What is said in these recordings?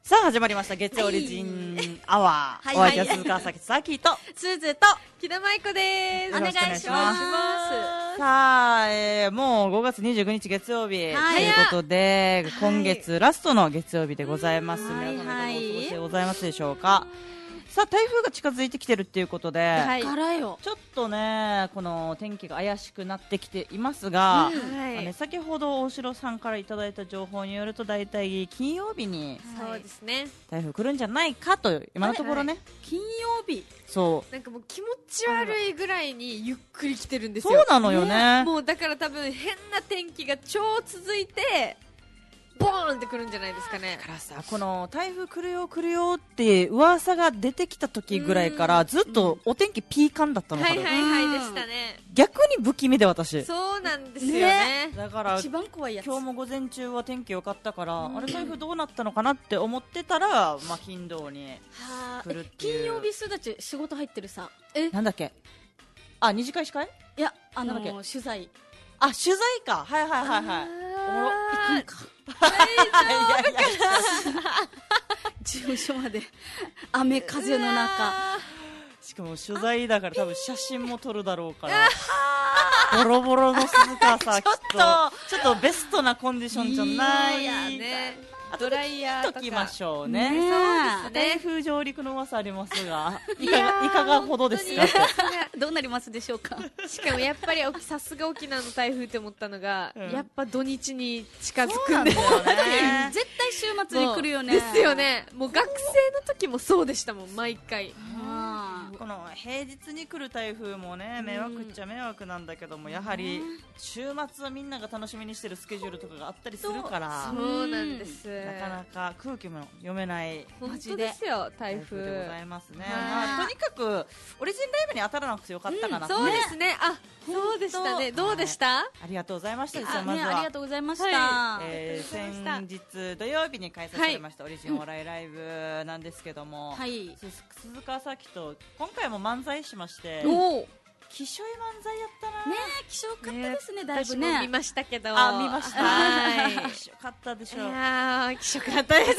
さあ始まりました月曜オリジンアワー、お相手は鈴川咲さきとすずと木田舞子です。 よろしくお願いします。 す。 さあ、もう5月29日月曜日ということで、今月ラストの月曜日でございます。皆様いかがお過ごしでございますでしょうか。さあ台風が近づいてきてるっていうことで、ちょっとねこの天気が怪しくなってきていますが、先ほど大城さんからいただいた情報によるとだいたい金曜日にそうですね、 台風来るんじゃないかと今のところね、 金曜日そうなんかもう気持ち悪いぐらいにゆっくり来てるんですよ。 そうなのよね。 もうだから多分変な天気が超続いてボーンってくるんじゃないですかね。 だからさ、この台風来るよ来るよって噂が出てきた時ぐらいからずっとお天気ピーカンだったのかな、 はいはいはいでしたね。 逆に不気味で私そうなんですよね。 だから一番怖いやつ。 今日も午前中は天気良かったから、あれ台風どうなったのかなって思ってたら、まあ、金土に来るっていう。 金曜日すだち仕事入ってるさ。 なんだっけ、あ、二次会司会、 いやなんだっけ、 取材。 あ、取材か、はいはいはいはい、おもろ、 行くんか。事務所まで雨風の中、 しかも取材だから多分写真も撮るだろうからボロボロの鈴川さんちょっとベストなコンディションじゃないね。 ドライヤーときましょうね。 そうですね。 台風上陸の噂ありますが、いかがほどですか。 どうなりますでしょうか。 しかもやっぱりさすが沖縄の台風って思ったのが、やっぱ土日に近づくんですよね。 絶対週末に来るよね。 ですよね。もう学生の時もそうでしたもん、毎回。 この平日に来る台風もね、迷惑っちゃ迷惑なんだけども、やはり週末はみんなが楽しみにしてるスケジュールとかがあったりするから、 そうなんです。 なかなか空気も読めない本当ですよ、台風でございますね。まあ、とにかくオリジンライブに当たらなくてよかったかな、 そうですね。あ、そうでしたね。どうでした？ ありがとうございました。まずはありがとうございました。 先日土曜日に開催されましたオリジンお笑いライブなんですけども、鈴川咲と今回も漫才しまして、気象い漫才やったな。 ね、気象かったですね、だいぶね。 私も見ましたけど。 あ、見ました。はい。気象かったでしょう。 いやー、気象かったです。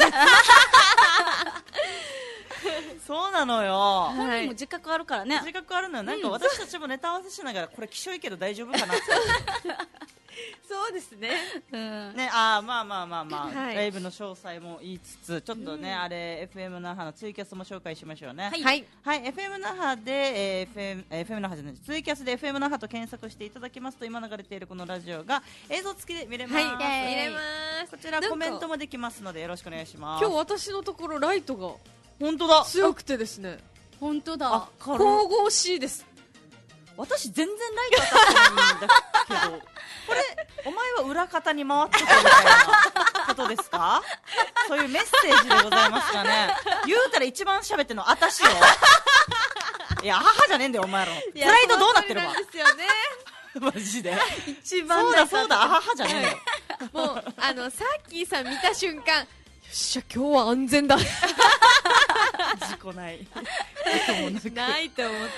そうなのよ。 本人も自覚あるからね。 自覚あるのよ。なんか私たちもネタ合わせしながらこれ気象いいけど大丈夫かなって。 そうですね。 ね、まあ、ライブの詳細も言いつつ、ちょっとね、あれ FM 那覇のツイキャスも紹介しましょうね。 はい。 FM 那覇で、FM 那覇じゃない、ツイキャスで FM 那覇と検索していただきますと、今流れているこのラジオが映像付きで見れます。 見れます。 こちらコメントもできますのでよろしくお願いします。 今日私のところライトが本当だ、 強くてですね。 本当だ。 神々しいです。 私全然ライト当たってないんだけど、これお前は裏方に回ってたみたいなことですか？そういうメッセージでございますかね。言うたら一番喋ってるの私よ。いや、母じゃねえんだよお前らの。プライドどうなってるわ。 ですよね。 マジで。 一番そうだ、母じゃねえんだよ。 もうサッキーさん見た瞬間、よっしゃ今日は安全だ。 事故ない。 ないと思って。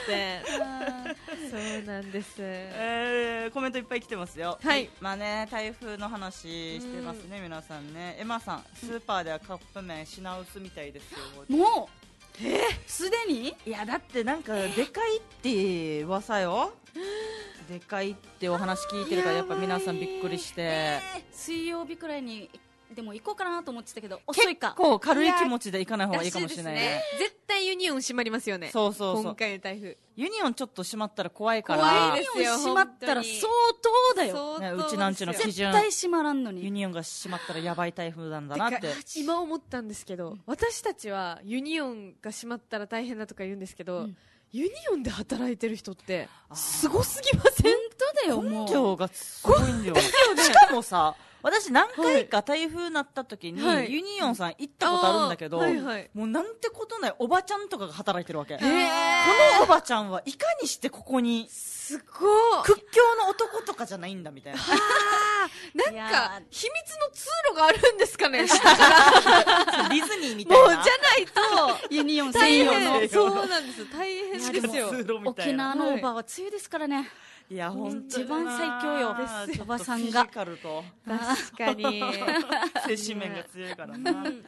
そうなんです。 コメントいっぱい来てますよ。 はい。 まあね、台風の話してますね、皆さんね。エマさん、スーパーではカップ麺品薄みたいですよ。 もうすでに？ いやだってなんかでかいって噂よ。でかいってお話聞いてるからやっぱ皆さんびっくりして、 水曜日くらいにでも行こうかなと思ってたけど遅いか。 結構軽い気持ちで行かない方がいいかもしれないね。 絶対ユニオン閉まりますよね。 そう今回の台風ユニオンちょっと閉まったら怖いから。 怖いですよ。 閉まったら相当だよ、 ね、うちなんちの基準絶対閉まらんのに。 ユニオンが閉まったらやばい台風なんだなって今思ったんですけど、私たちはユニオンが閉まったら大変だとか言うんですけど、ユニオンで働いてる人ってすごすぎません？ 本当だよ。もう根性がすごいんだよ。しかもさ、私何回か台風になった時に、ユニオンさん行ったことあるんだけど、もうなんてことないおばちゃんとかが働いてるわけ。このおばちゃんはいかにしてここにすごい屈強の男とかじゃないんだみたいな。 なんか秘密の通路があるんですかね。下からディズニーみたいな。 もうじゃないとユニオン専用の。 そうなんです。大変ですよ。 沖縄のおばは梅雨ですからね。 いや本当一番最強よ、おばさんが。 確かに精精神面が強いからな。い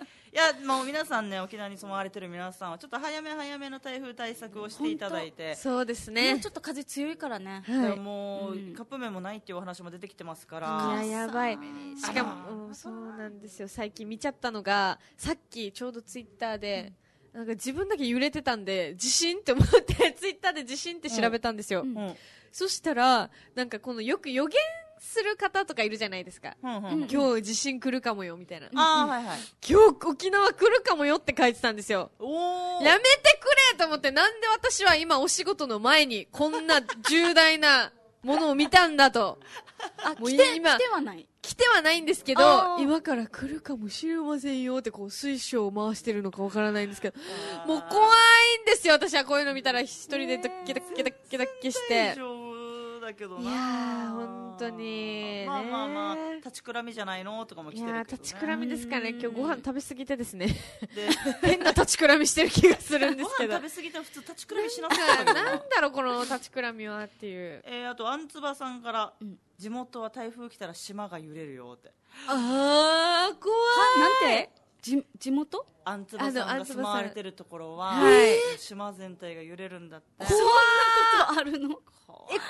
やもう皆さんね、沖縄に住まわれてる皆さんはちょっと早めの台風対策をしていただいて、 そうですもねうちょっと風強いからね。 だからもう、カップ麺もないっていうお話も出てきてますからいややばい。しかあらもそうなんですよ、最近見ちゃったのが、さっきちょうどツイッターで、なんか自分だけ揺れてたんで地震って思ってツイッターで地震って調べたんですよ、 うんそしたらなんかこのよく予言する方とかいるじゃないですか、今日地震来るかもよみたいな、 ああはいはい、 今日沖縄来るかもよって書いてたんですよ。 おーやめてくれと思って、なんで私は今お仕事の前にこんな重大なものを見たんだと。もう来て今はない。 来てはないんですけどあ、ー今から来るかもしれませんよってこう水晶を回してるのかわからないんですけど、もう怖いんですよ。私はこういうの見たら一人でドッキドッキドッキドッキして大。丈夫だけどな。 いやー本当にまあまあまあね立ちくらみじゃないのとかも来いやーてるけど、ね、 立ちくらみですかね。今日ご飯食べ過ぎてですねで変な立ちくらみしてる気がするんでごすけど飯食べ過ぎたら普通立ちくらみしなそうだけどななんだろうこの立ちくらみはっていう。 あとあんつばさんから、地元は台風来たら島が揺れるよって。 あー怖い。 なんて地元あんつばさんが住まわれてるところは、 はい島全体が揺れるんだって。 そんなことあるの？ 怖怖っ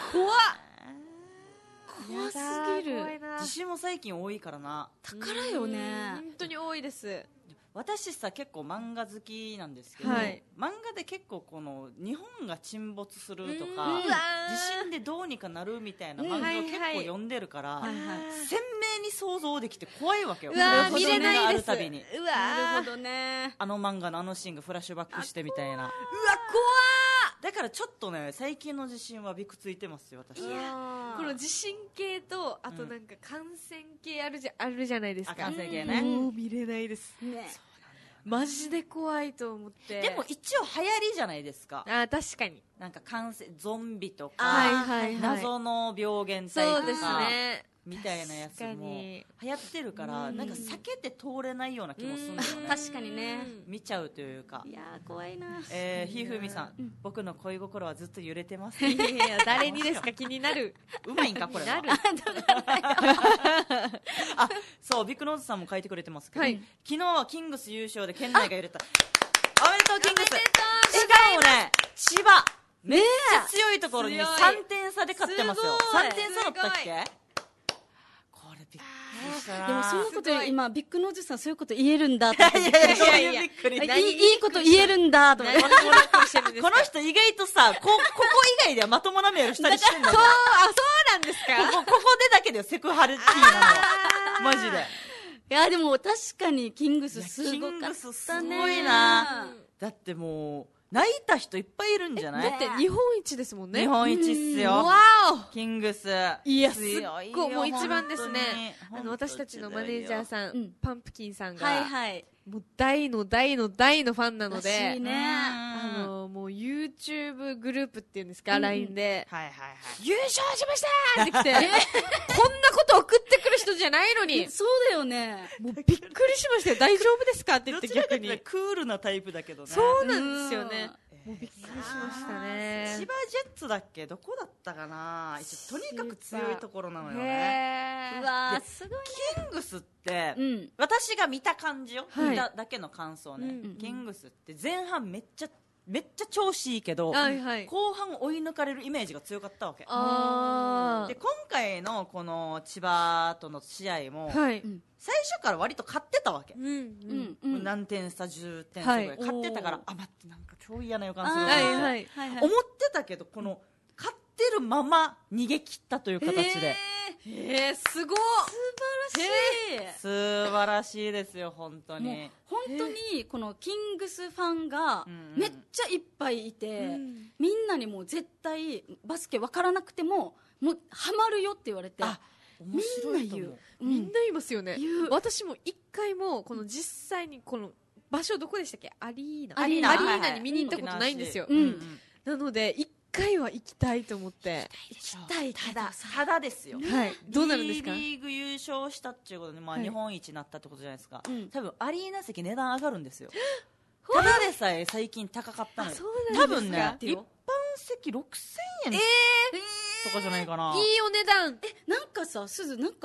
怖すぎる。 怖いな。 地震も最近多いからな。 宝よね。 本当に多いです。 私さ結構漫画好きなんですけど、 はい漫画で結構この日本が沈没するとうかん地震でどうにかなるみたいな漫画を結構読んでるから、 はいはい。 鮮明に想像できて怖いわけよ。 うわーこういう見れないがあです。 るたびにうわーなるほどね。 あの漫画のあのシーンがフラッシュバックしてみたいな。 うわだからちょっとね最近の地震はびくついてますよ私。 怖っこの地震系とあとなんか感染系あるじゃないですか。 あ感染系ねもう見れないです。 ね。 マジで怖いと思って。 でも一応流行りじゃないですか。 あ確かに。 なんか感染ゾンビとはいかはいはい。 謎の病原体とそうですかね。 みたいなやつ確かもに流行ってるからなんか避けて通れないような気もするんだよね。 確かにね。 見ちゃうというか。 いやー怖いな。 ひふみさん、僕の恋心はずっと揺れてます。 いやいや誰にですか気になる。 うまいんかこれは。 なる。 あ、そうビッグノーズさんも書いてくれてますけど、 はい昨日はキングス優勝で県内が揺れた。おめでとうキングス。しかもね千葉めっちゃ強いところに強い 3点差で勝ってますよ。 すごい 3点差だったっけ？これびっくりしたな。 でもそのことすごい今ビッグノーズさんそういうこと言えるんだって思ってびっくりいやいやびっくり。 した。いいこと言えるんだと思って。 この人意外とさここ以外ではまともなメールしたりしてんだよ。 そうなんですか。 ここでだけでセクハルティーなのはマジで。 いやでも確かにキングスすごかったね。 キングスすごいな。だってもう泣いた人いっぱいいるんじゃない？ だって日本一ですもんね。 日本一っすよ。 わキングス。 いや強いよすっごいもう一番ですね。 本当に私たちのマネージャーさん、 うんパンプキンさんが、 はいはい。 もう大の大の大のファンなのらしで、 いね。 もう YouTube グループっていうんですか、LINE で、 はいはい優勝しましたーって来て、こんなこと送ってくる人じゃないのに、 そうだよね。 もうびっくりしましたよ。大丈夫ですかって言はい。 って逆にどちらかというと。クールなタイプだけどね。 そうなんですよね。 うんもうびっくりしましたね。 千葉ジェッツだっけどこだったかな。とにかく強いところなのよね。 へーうわーすごいね。 キングスって、 うん。 私が見た感じよ、 はい見ただけの感想ね、 うんキングスって前半めっちゃ調子いいけど、 はいはい。 後半追い抜かれるイメージが強かったわけであー。 今回のこの千葉との試合も、 はい。 最初から割と勝ってたわけ、 うんうんうん。 何点差10点差ぐらい、 はい勝ってたからおーあ待ってなんか超嫌な予感するあーなって、 はいはい。 はいはい。 思ってたけどこの勝ってるまま逃げ切ったという形で、 すごっ。 素晴らしい。 素晴らしいですよ本当もうに。 本当にこのキングスファンがうんめっちゃいっぱいいて、 うんみんなにもう絶対バスケ分からなくてももうハマるよって言われて、 あ面白いと思う。 みんな言いますよね。 言う私も一回もこの実際にこの場所どこでしたっけ？アリーナ。 アリーナアリはいはいーナに見に行ったことないんですよ。 うんうんなので一回は行きたいと思って。 行きたいけどさただですよ、 はい。どうなるんですか？ B リーグ優勝したっていうことで、まあ、 はい日本一になったってことじゃないですか、 うん多分アリーナ席値段上がるんですよただでさえ最近高かったのよそう多なんですか？ 分ね一般席6000円とかじゃないかな、 いいお値段。 なんかさすずなんかネッ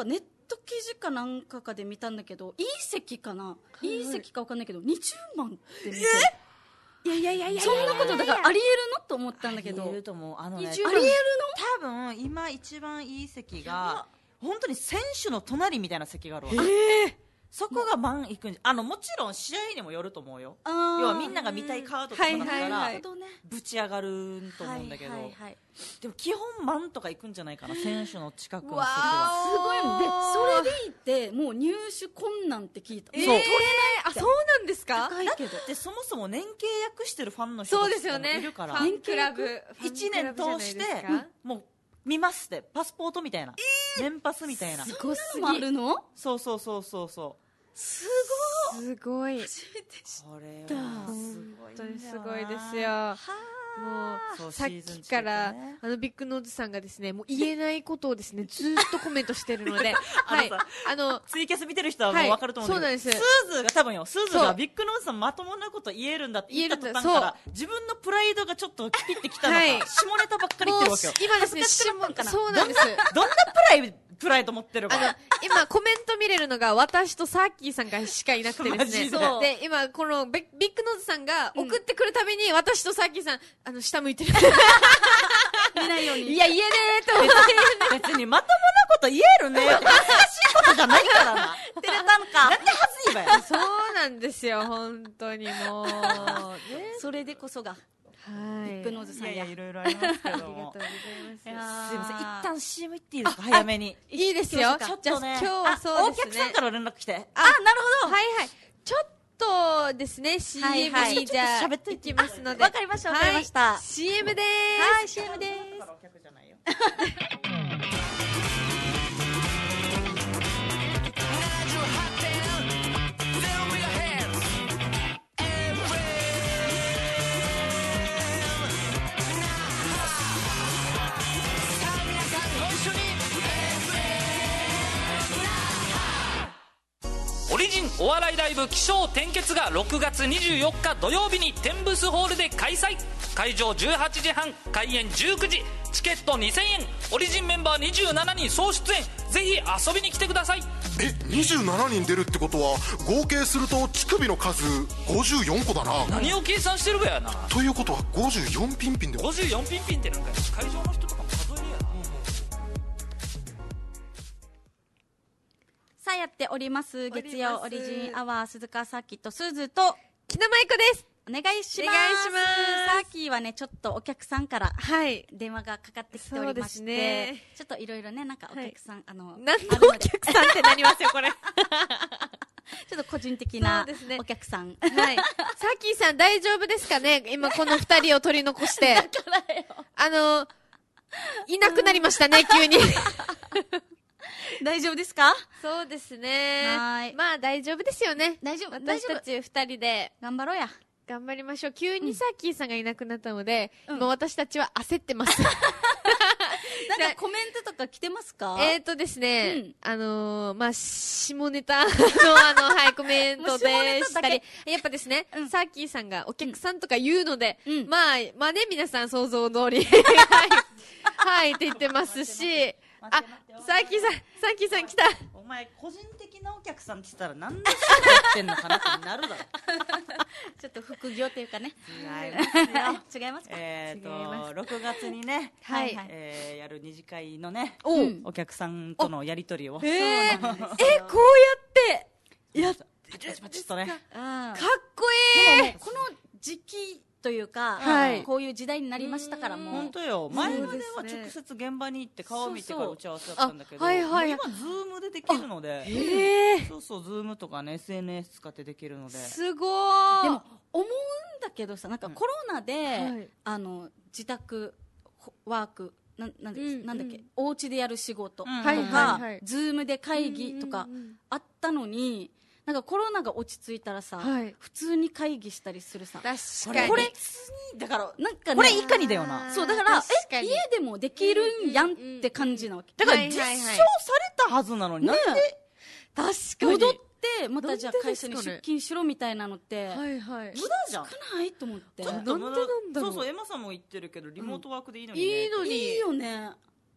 ト記事かなんかで見たんだけど、いい席かな、いい席か分かんないけど20万って見て、いやそんなことだからありえるのと思ったんだけど、 ありえると思う。ありえるの多分今一番いい席が本当に選手の隣みたいな席があるわ。そこが満いくんじゃ、もちろん試合にもよると思うよ。要はみんなが見たいカードとかだったらぶち上がると思うんだけど、でも基本満とかいくんじゃないかな、選手の近くの席は。 すごいので、それでいてもう入手困難って聞いた。 取れない。あ、そうなんですか。 高いけど、 でそもそも年契約してるファンの人たちもいるから、 ファンクラブ 1年通してもう見ますって、パスポートみたいな、年パスみたいな。 すごすぎるの。 そうすごい。 初めて知っこれた。 はすごい本当にすごいですよ。もうさっきからビッグノーズさんがですね、もう言えないことをですねずっとコメントしてるので、はい、 ツイキャス見てる人はもう分かると思うんだけど、スーズーが多分よ、スーズーがビッグノーズさんまともなこと言えるんだって言った途端から自分のプライドがちょっとピッてきたのか、下ネタばっかり言ってるわけよ。 今ですね、そうなんです。 どんなプライド持ってるか。 今コメント見れるのが私とサーキーさんがしかいなくてですね。で、今このビッグノーズさんが送ってくるたびに私とサーキーさん、下向いてる。 見ないように。 いや、言えねえと思って。 別にまともなこと言えるねって恥ずかしいことじゃないからな。 照れたのか。 なんで恥ずいわよ。 そうなんですよ、本当にもう。 それでこそが。ビッグノーズさん。 いろいろありますけども。 ありがとうございます。すいません、一旦 CM 行っていいですか、早めに。 いいですよ。 ちょっとね、 今日はそうですね。 お客さんから連絡来て。 なるほど。 はいはい。ちょっとですね、CM にじゃあ、行きますので。 わかりました、わかりました。 CM でーす。 はい、CM でーす。 オリジンお笑いライブ起承転結が6月24日土曜日にテンブスホールで開催。会場18時半、開演19時、チケット2000円、オリジンメンバー27人総出演。ぜひ遊びに来てください。 27人出るってことは合計すると乳首の数54個だな。 何を計算してるかやな。 ということは54ピンピンでは。 54ピンピンってなんか会場の人とかも数えるやな。 さあやっております月曜オリジンアワー、鈴鹿サーキットスーズと木田舞子です。 お願いします。 お願いします。 サーキーはね、ちょっとお客さんから電話がかかってきておりまして、 ね、 ちょっといろいろね、なんかお客さん、 何のお客さんってなりますよこれ。 ちょっと個人的なお客さん。 はい。サーキーさん大丈夫ですかね、今この二人を取り残して。 だからよ。 いなくなりましたね、急に。 大丈夫ですか？ そうですね。 はい。 まあ大丈夫ですよね。 大丈夫。 私たち二人で。 頑張ろうや。 頑張りましょう。急にサーキーさんがいなくなったので、もう私たちは焦ってます。 なんかコメントとか来てますか？ ですね、まあ、下ネタのはい、コメントでしたり、やっぱですね、サーキーさんがお客さんとか言うので、まあね、皆さん想像通り、はいって言ってますし、あ、サーキーさん来た。 お前個人的なお客さんって言ったら何でそうやってんのかなってなるだろ。 ちょっと副業というかね。 違いますよ。 違いますか。 6月にね、やる二次会のね、お客さんとのやりとりを。 こうやってちょっとね、 かっこいい。 でもこの時期というか、こういう時代になりましたからもう。 本当よ。前までは直接現場に行って顔見てから打ち合わせだったんだけど、今ズームでできるので、そうそう、ズームとかね SNS 使ってできるので。 すごー。 でも思うんだけどさ、なんかコロナで自宅ワークなんだっけ、お家でやる仕事とかズームで会議とかあったのに。なんかコロナが落ち着いたらさ、普通に会議したりするさ。 確かに。 これ普通にだからなんかね、 これいかにだよな。 そうだから家でもできるんやんって感じなわけ。 だから実証されたはずなのになんで確かに戻ってまたじゃあ会社に出勤しろみたいなのって無駄じゃないと思って。 なんでなんだろう。 そうそう、エマさんも言ってるけどリモートワークでいいのにね。 いいよね。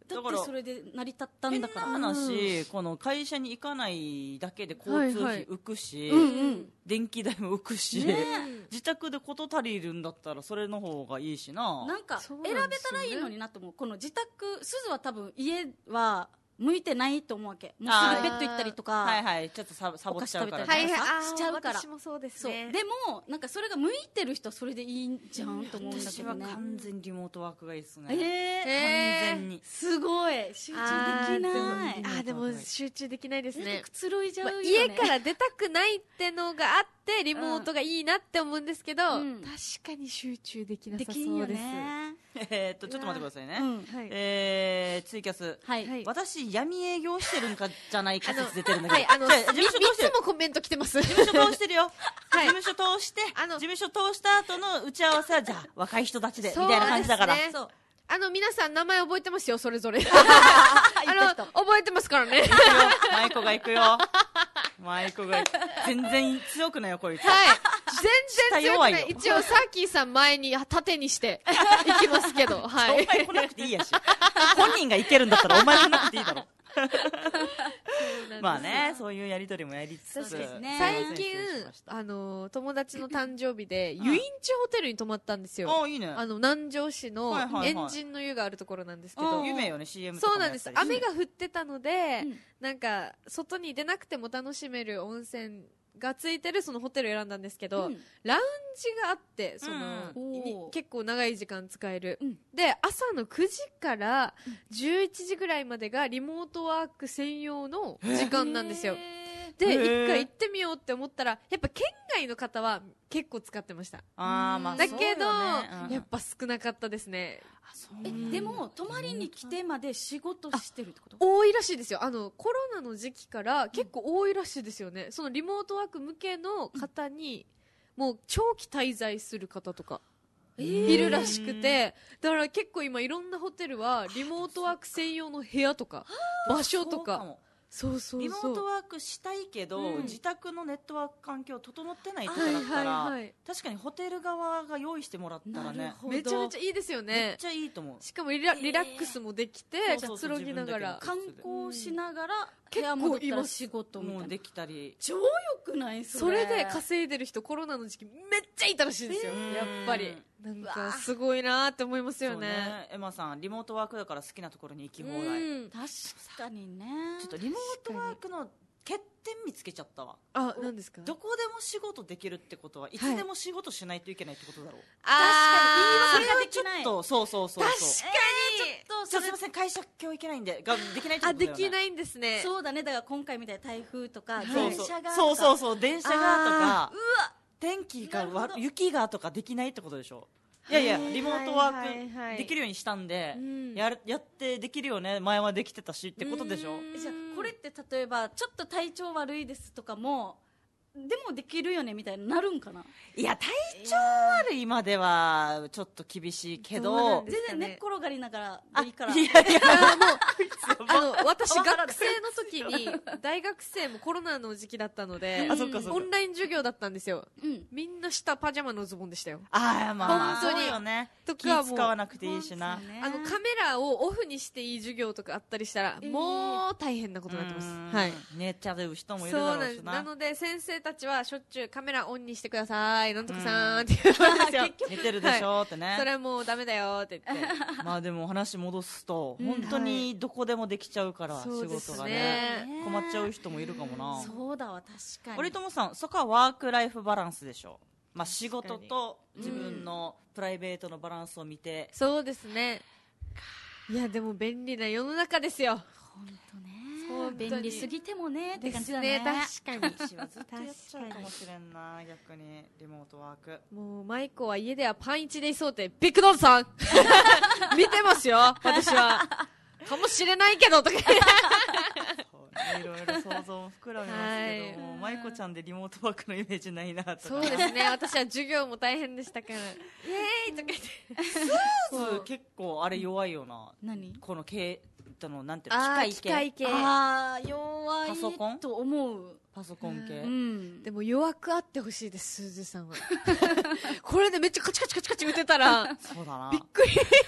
だってそれで成り立ったんだから。 変な話、この会社に行かないだけで交通費浮くし、電気代も浮くし、自宅で事足りるんだったらそれの方がいいしな。 なんか選べたらいいのになと思う。この自宅、すずは多分家は向いてないと思うわけ。もうすぐベッド行ったりとか、 はいはい、ちょっとサボっちゃうから、 しちゃうから。 私もそうですね。 でもなんかそれが向いてる人はそれでいいんじゃんと思うんだけどね。 私は完全リモートワークがいいですね。 完全にすごい集中できない。 でも集中できないですね。 くつろいじゃうよね。 家から出たくないってのがあってリモートがいいなって思うんですけど、確かに集中できなさそうです。 ちょっと待ってくださいね。ツイキャス、私闇営業してるんかじゃないか説出てるんだけど、 3つもコメント来てます。 事務所通してるよ。事務所通して、事務所通した後の打ち合わせはじゃあ若い人たちでみたいな感じだから。 皆さん名前覚えてますよ、それぞれ。覚えてますからね。 マイコが行くよ。マイコが全然強くないよ、こいつ。 はい。全然強くない。一応、サーキーさん前に縦にして行きますけど、はい。 お前来なくていいやし。本人が行けるんだったらお前来なくていいだろ。まあね、そういうやりとりもやりつつ、 最近友達の誕生日で湯院地ホテルに泊まったんですよ。 いいね。 南城市のエンジンの湯があるところなんですけど、 有名よね、 CM とかそうなんです。雨が降ってたので、なんか外に出なくても楽しめる温泉がついてるそのホテルを選んだんですけど、ラウンジがあって結構長い時間使える、で朝の9時から11時ぐらいまでがリモートワーク専用の時間なんですよ。で一回行ってみようって思ったらやっぱ県外の方は結構使ってました。だけど、やっぱ少なかったですね。 でも泊まりに来てまで仕事してるってこと？ 多いらしいですよ。コロナの時期から結構多いらしいですよね。そのリモートワーク向けの方にもう長期滞在する方とかいるらしくて、だから結構今いろんなホテルはリモートワーク専用の部屋とか場所とか、 リモートワークしたいけど、自宅のネットワーク環境整ってないとかだったら、確かにホテル側が用意してもらったらね、 めちゃめちゃいいですよね。 めっちゃいいと思う。 しかもリラックスもできて、くつろぎながら観光しながら部屋戻ったら仕事もできたり、 超良くない？ それで稼いでる人コロナの時期めっちゃいたらしいですよ。やっぱりなんかすごいなって思いますよね。 エマさんリモートワークだから好きなところに行き放題。 確かにね。 ちょっとリモートワークの欠点見つけちゃったわ。 何ですか？ どこでも仕事できるってことはいつでも仕事しないといけないってことだろう。 確かに言い訳ができない。 そう確かにちょっとすいません、会社今日行けないんでできないってことだよね。 できないんですね。 そうだね。だから今回みたいな台風とか電車が電車がとか天気が雪がとかできないってことでしょ。いやリモートワークできるようにしたんで、やってできるよね、前はできてたしってことでしょ。 じゃあこれって例えばちょっと体調悪いですとかもでもできるよねみたいになるんかな。 いや体調悪いまではちょっと厳しいけど、 全然寝っ転がりながらでいいから。 いやもう私学生の時に大学生もコロナの時期だったのでオンライン授業だったんですよ。みんな下パジャマのズボンでしたよ。 まあ本当によね。 とかも使わなくていいしな。 カメラをオフにしていい授業とかあったりしたらもう大変なことになってます。はい。 寝ちゃう人もいるだろうしな。 なので先生たちはしょっちゅうカメラオンにしてくださいなんとかさんって言うんですよ。 寝てるでしょってね。 それはもうダメだよって言って。 まあでも話戻すと本当にどこでもできちゃうから仕事がね、困っちゃう人もいるかもな。 そうだわ、確かに。 森友さん、そこはワークライフバランスでしょ。まあ仕事と自分のプライベートのバランスを見て。 そうですね。いやでも便利な世の中ですよ。 本当ね。便利すぎてもねって感じだね。 確かに。 私はずっとやっちゃうかもしれんな、逆にリモートワーク。 もうマイコは家ではパン1でいそうってビッグドンさん見てますよ私は。かもしれないけどとかいろいろ想像も膨らみますけども、マイコちゃんでリモートワークのイメージないなとか。 そうですね。私は授業も大変でしたからイエーイとか言ってスーズ結構あれ弱いよな。 何このなんていうの、機械系。 弱いと思う。 パソコン系。 でも弱くあってほしいです、すずさんは。これでめっちゃカチカチカチカチ打てたらそうだな、 びっくりする。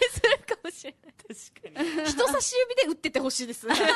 かもしれない。 確かに。 人差し指で打っててほしいです。 確か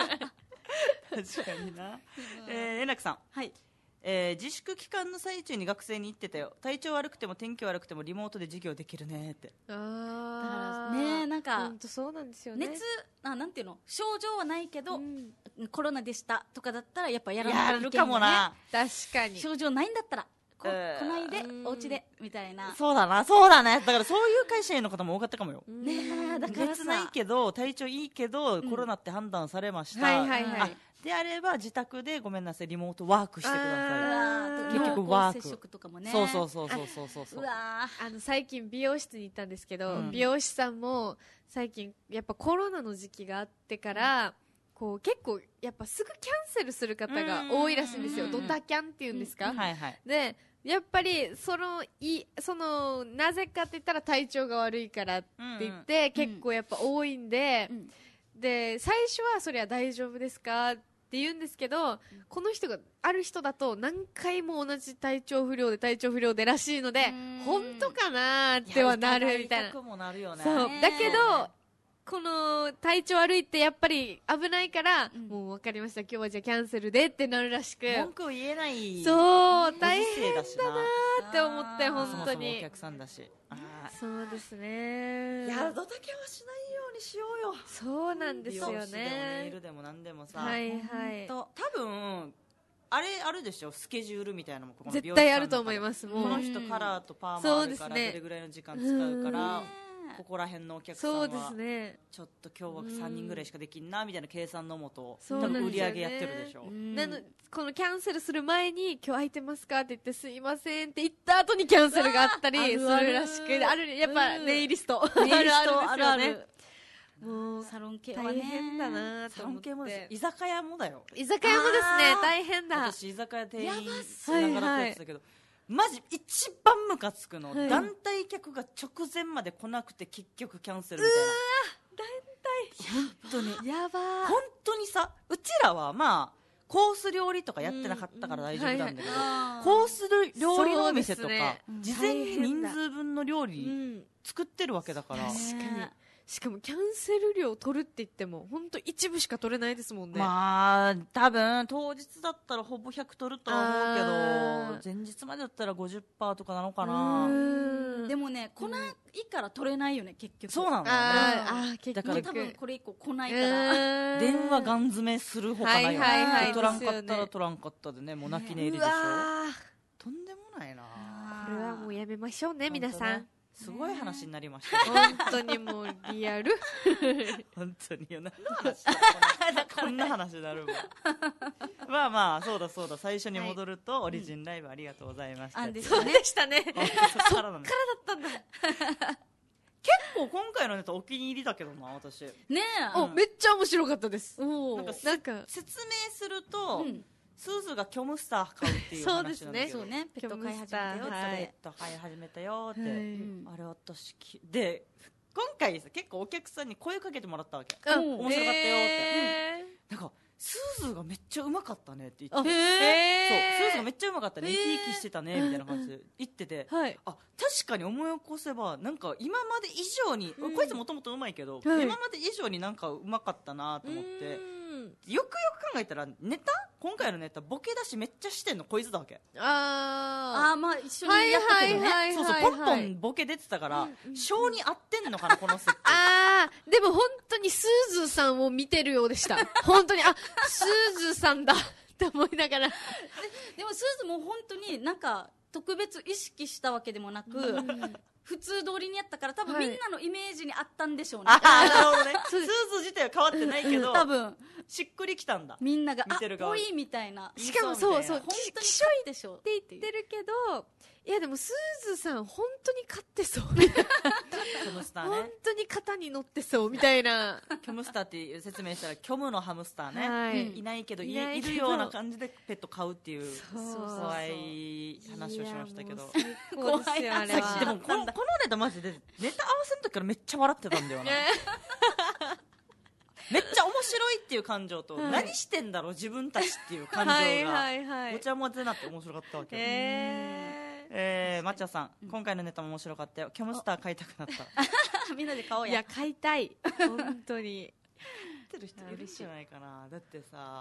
にな。円楽さん。 はい。 自粛期間の最中に学生に言ってたよ。体調悪くても天気悪くてもリモートで授業できるねって。 ああ。 ね、なんか本当そうなんですよね。 熱、なんていうの、症状はないけど、コロナでしたとかだったらやっぱやらないといけない、ね、やるかもな。 確かに。 症状ないんだったら来ないでお家でみたいな。 そうだな、そうだね。だからそういう会社員の方も多かったかもよ。 ね、だから熱ないけど体調いいけど、コロナって判断されました。 はいはいはい。 であれば自宅でごめんなさいリモートワークしてください。 結局ワーク接触とかもね。 そう。うわ最近美容室に行ったんですけど、美容師さんも最近やっぱコロナの時期があってから、こう結構やっぱすぐキャンセルする方が多いらしいんですよ。ドタキャンっていうんですか。 はいはい。 でやっぱりそのなぜかって言ったら体調が悪いからって言って、結構やっぱ多いんで、で最初はそりゃ大丈夫ですかって言うんですけど、この人がある人だと何回も同じ体調不良でらしいので、本当かなってはなるみたいな。 そうだけどこの体調悪いってやっぱり危ないから、もう分かりました、今日はじゃあキャンセルでってなるらしく、 文句を言えない。 そう大変だなって思って、本当にお客さんだし。 そうですね。 いや、ドタキャンはしないようにしようよ。 そうなんですよね。 美容師でもネイルでも何でもさ、 はいはい、 多分あれあるでしょ、スケジュールみたいなのもこの絶対あると思います。もうこの人カラーとパーマあるから、どれぐらいの時間使うから、ここら辺のお客さんはちょっと今日は3人ぐらいしかできんなみたいな計算のもと、多分売り上げやってるでしょ。 このキャンセルする前に今日空いてますかって言ってすいませんって言った後にキャンセルがあったりするらしく、ある、やっぱネイリストある。もうサロン系はね大変だなと思って。 居酒屋もだよ。 居酒屋もですね、大変だ。 私居酒屋店員しながらやってたけど、マジ一番ムカつくの、団体客が直前まで来なくて結局キャンセルみたいな。団体本当にやばー。 本当にさ、うちらはまあコース料理とかやってなかったから大丈夫なんだけど、コース料理のお店とか、事前に人数分の料理作ってるわけだから。 確かに。しかもキャンセル料取るって言っても本当一部しか取れないですもんね。 まあ多分当日だったらほぼ100取るとは思うけど、前日までだったら 50% とかなのかな。 でもね、来ないから取れないよね結局。 そうなんだよね。 だから多分これ以降来ないから電話ガン詰めするほかないよね。取らんかったら取らんかったでね、もう泣き寝入りでしょ。とんでもないな。 これはもうやめましょうね皆さん。 すごい話になりました。 本当にもうリアル。 本当によ、何の話だこんな話になるわ。まあそうだ最初に戻ると、オリジンライブありがとうございました。 そうでしたね。そっからだったんだ。 結構今回のネタお気に入りだけどな、私。 ねえ。めっちゃ面白かったです。 なんか説明すると、スーズがキョムスター買うっていう話なんだけど、 そうね、ペット飼い始めたよって、 ペット飼い始めたよって、あれ私で今回結構お客さんに声かけてもらったわけ。面白かったよって、なんかスーズがめっちゃうまかったねって言って、そうスーズがめっちゃうまかったね、生き生きしてたねみたいな感じで言ってて、あ、確かに思い起こせばなんか今まで以上に、こいつもともとうまいけど、今まで以上になんかうまかったなと思って、よく考えたら今回のネタボケ出しめっちゃしてんのこいつだわけ。 まあ一緒にやったけどね。 そうポンポンボケ出てたから性に合ってんのかなこの設定。 でも本当にスーズーさんを見てるようでした。本当にスーズーさんだって思いながら。 でもスーズーも本当になんか特別意識したわけでもなく、普通通りにやったから多分みんなのイメージにあったんでしょうね。 なるほどね。スーズ自体は変わってないけど多分しっくりきたんだ、 みんながぽいみたいな。 しかもそう本当にきしょいでしょって言ってるけど、いやでもスーズさん本当に勝ってそう本当に肩に乗ってそうみたいな。 キョムスターって説明したら虚無のハムスターね、いないけどいるような感じでペット飼うっていう怖い話をしましたけど、 怖いよあれは。 でもこのネタマジでネタ合わせの時からめっちゃ笑ってたんだよな。めっちゃ面白いっていう感情と、何してんだろう自分たちっていう感情がごちゃ混ぜになって面白かったわけよ。マッチャさん、今回のネタも面白かったよ。キョムスター買いたくなった。 みんなで買おうや。 いや買いたい本当にってる人いるんじゃないかな。だってさ、 はい、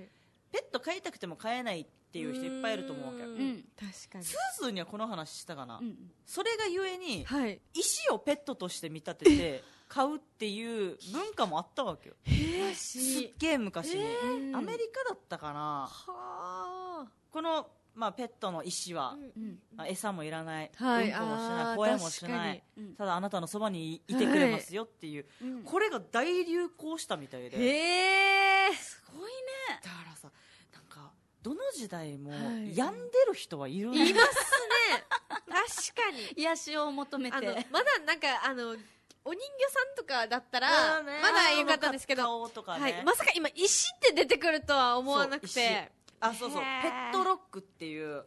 ペット飼いたくても飼えないっていう人いっぱいいると思うわけ。 確かに。 スーズーにはこの話したかな、それがゆえに、 はい、 石をペットとして見立てて買うっていう文化もあったわけよ。すっげえ昔に、アメリカだったかな。この、まあ、ペットの石は、餌もいらない、うんこもしない、吠えもしない、ただあなたのそばにいてくれますよっていう、これが大流行したみたいで。 すごいね。 だからさ、なんかどの時代も病んでる人はいるね。いますね。確かに。 癒しを求めて。 まだなんかお人形さんとかだったらまだよかったんですけど、はい、まさか今石って出てくるとは思わなくて。 そうペットロックっていう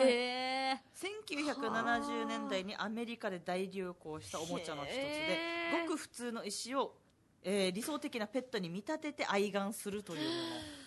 1970年代にアメリカで大流行したおもちゃの一つで、ごく普通の石を、理想的なペットに見立てて愛玩するというも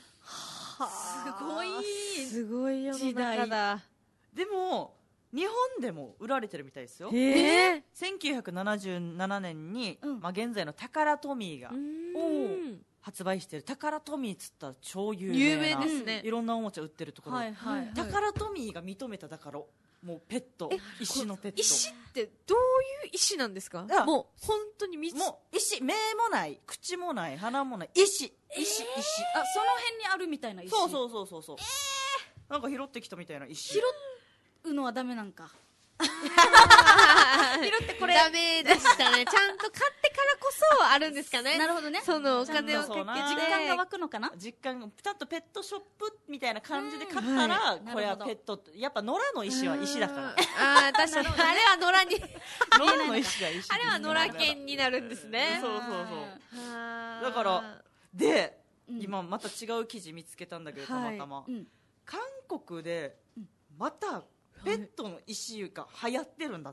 の。 すごい世の中だ。 でも日本でも売られてるみたいですよ。1977年に、まあ、現在のタカラトミーが発売してる。タカラトミーっつったら超有名な、 ですね、 いろんなおもちゃ売ってるところ、タカラトミーが認めた、だからもうペット、石のペット。 石ってどういう石なんですか？もう本当にもう石、目もない口もない鼻もない石、 その辺にあるみたいな石。 そうなんか拾ってきたみたいな石。 拾うのはダメなんか。 拾ってこれダメでしたね。ちゃんと買ってからこそあるんですかね。 なるほどね。 そのお金をかけて実感が湧くのかな。 実感がちゃんとペットショップみたいな感じで買ったら、これはペット。やっぱ野良の石は石だから。 確かに。あれは野良に野良の石が石。 あれは野良犬になるんですね。 そうだからで、今また違う記事見つけたんだけど、たまたま韓国でまたペットの石が流行ってるんだって。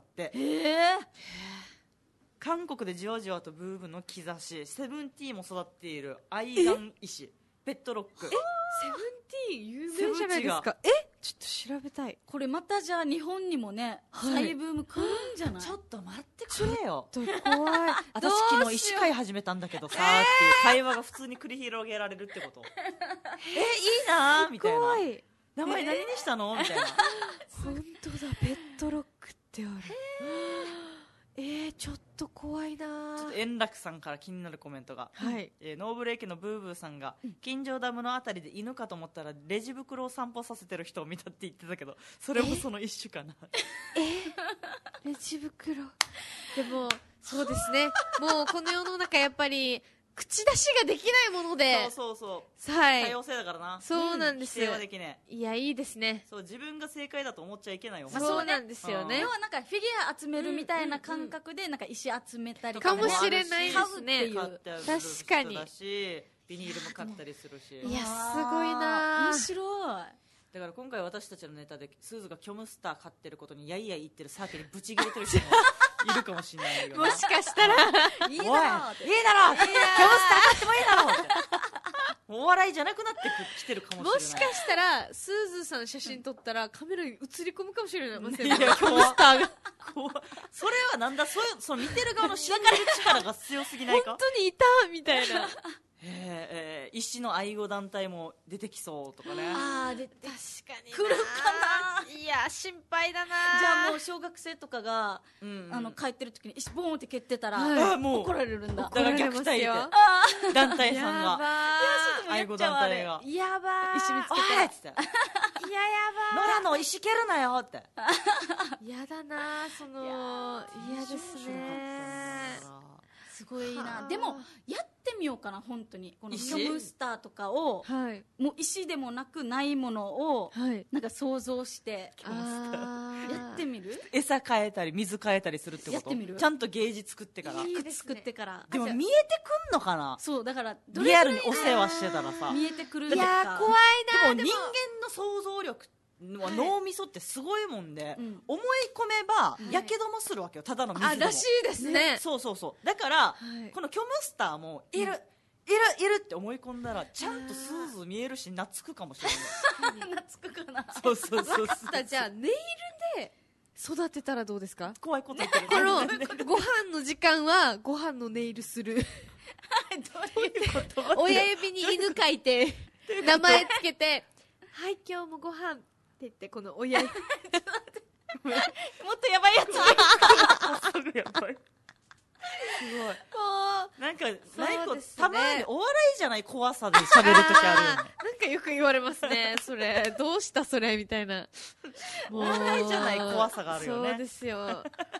韓国でじわじわとブームの兆し。セブンティーンも育っている愛玩石、ペットロック。 セブンティーン有名じゃないですか。ちょっと調べたい。 これまたじゃあ日本にもね、再ブーム来るんじゃない？ ちょっと待ってくれよ。 怖い。 私昨日石飼い始めたんだけどさ、っていう会話が普通に繰り広げられるってこと。いいなみたいな。名前何にしたのみたいな。 本当だ、ペットロックってある。ちょっと怖いな。 ちょっと円楽さんから気になるコメントが、ノーブレーキのブーブーさんが、近所ダムのあたりで犬かと思ったらレジ袋を散歩させてる人を見たって言ってたけど、それもその一種かな。 レジ袋。でもそうですね、もうこの世の中やっぱり口出しができないもので。多様性だからな。 そうなんですよ。 否定はできねえ。 いや、いいですね。 そう、自分が正解だと思っちゃいけないよ。 そうなんですよね。 要はなんかフィギュア集めるみたいな感覚でなんか石集めたりかもしれないですね。 確かに。ビニールも買ったりするし。 いや、すごいな。 面白い。 だから今回私たちのネタでスーズがキョムスター飼ってることにやいやい言ってるサーケにブチ切れてる人もいるかもしれないよ。 もしかしたらいいだろう、 キョムスター飼ってもいいだろうって。お笑いじゃなくなってきてるかもしれない。 もしかしたらスーズさん写真撮ったらカメラに映り込むかもしれない。 キョムスターがそれはなんだ、その見てる側の信じる力が強すぎないか。 本当にいたみたいな。 石の愛護団体も出てきそうとかね。 確かに来るかな。いや、心配だな。 じゃあもう小学生とかが帰ってる時に石ボーンって蹴ってたら怒られるんだ。 だから虐待で団体さんが、愛護団体がやばー、 石見つけてっつって、 いや、やばー、野良の石蹴るなよって。 やだな、嫌ですね。 すごいな。でもやってみようかな、本当に。このキョムスターとかを、もう石でもなくないものをなんか想像してやってみる。 餌変えたり水変えたりするってこと。 やってみる。 ちゃんとゲージ作ってから。 作ってから。 でも見えてくんのかな。 そう、だからリアルにお世話してたらさ、 見えてくる。 いや、怖いな。 でも人間の想像力脳みそってすごいもんで、思い込めばやけどもするわけよ、ただの水でも。 らしいですね。 そうだから、このキョムスターもいるって思い込んだらちゃんとスーズ見えるし懐くかもしれない。 懐くかな。 そう分かった。じゃあネイルで育てたらどうですか？ 怖いこと言ってる。 このご飯の時間はご飯のネイルする。 どういうこと？ 親指に犬描いて名前つけて、はい今日もご飯って言ってこの親指もっとやばいやつ。 やばい。すごい。 こうなんか、 そうですねたまにお笑いじゃない怖さで喋るときあるよね。 なんかよく言われますね。それどうしたそれみたいな。 お笑いじゃない怖さがあるよね。 そうですよ。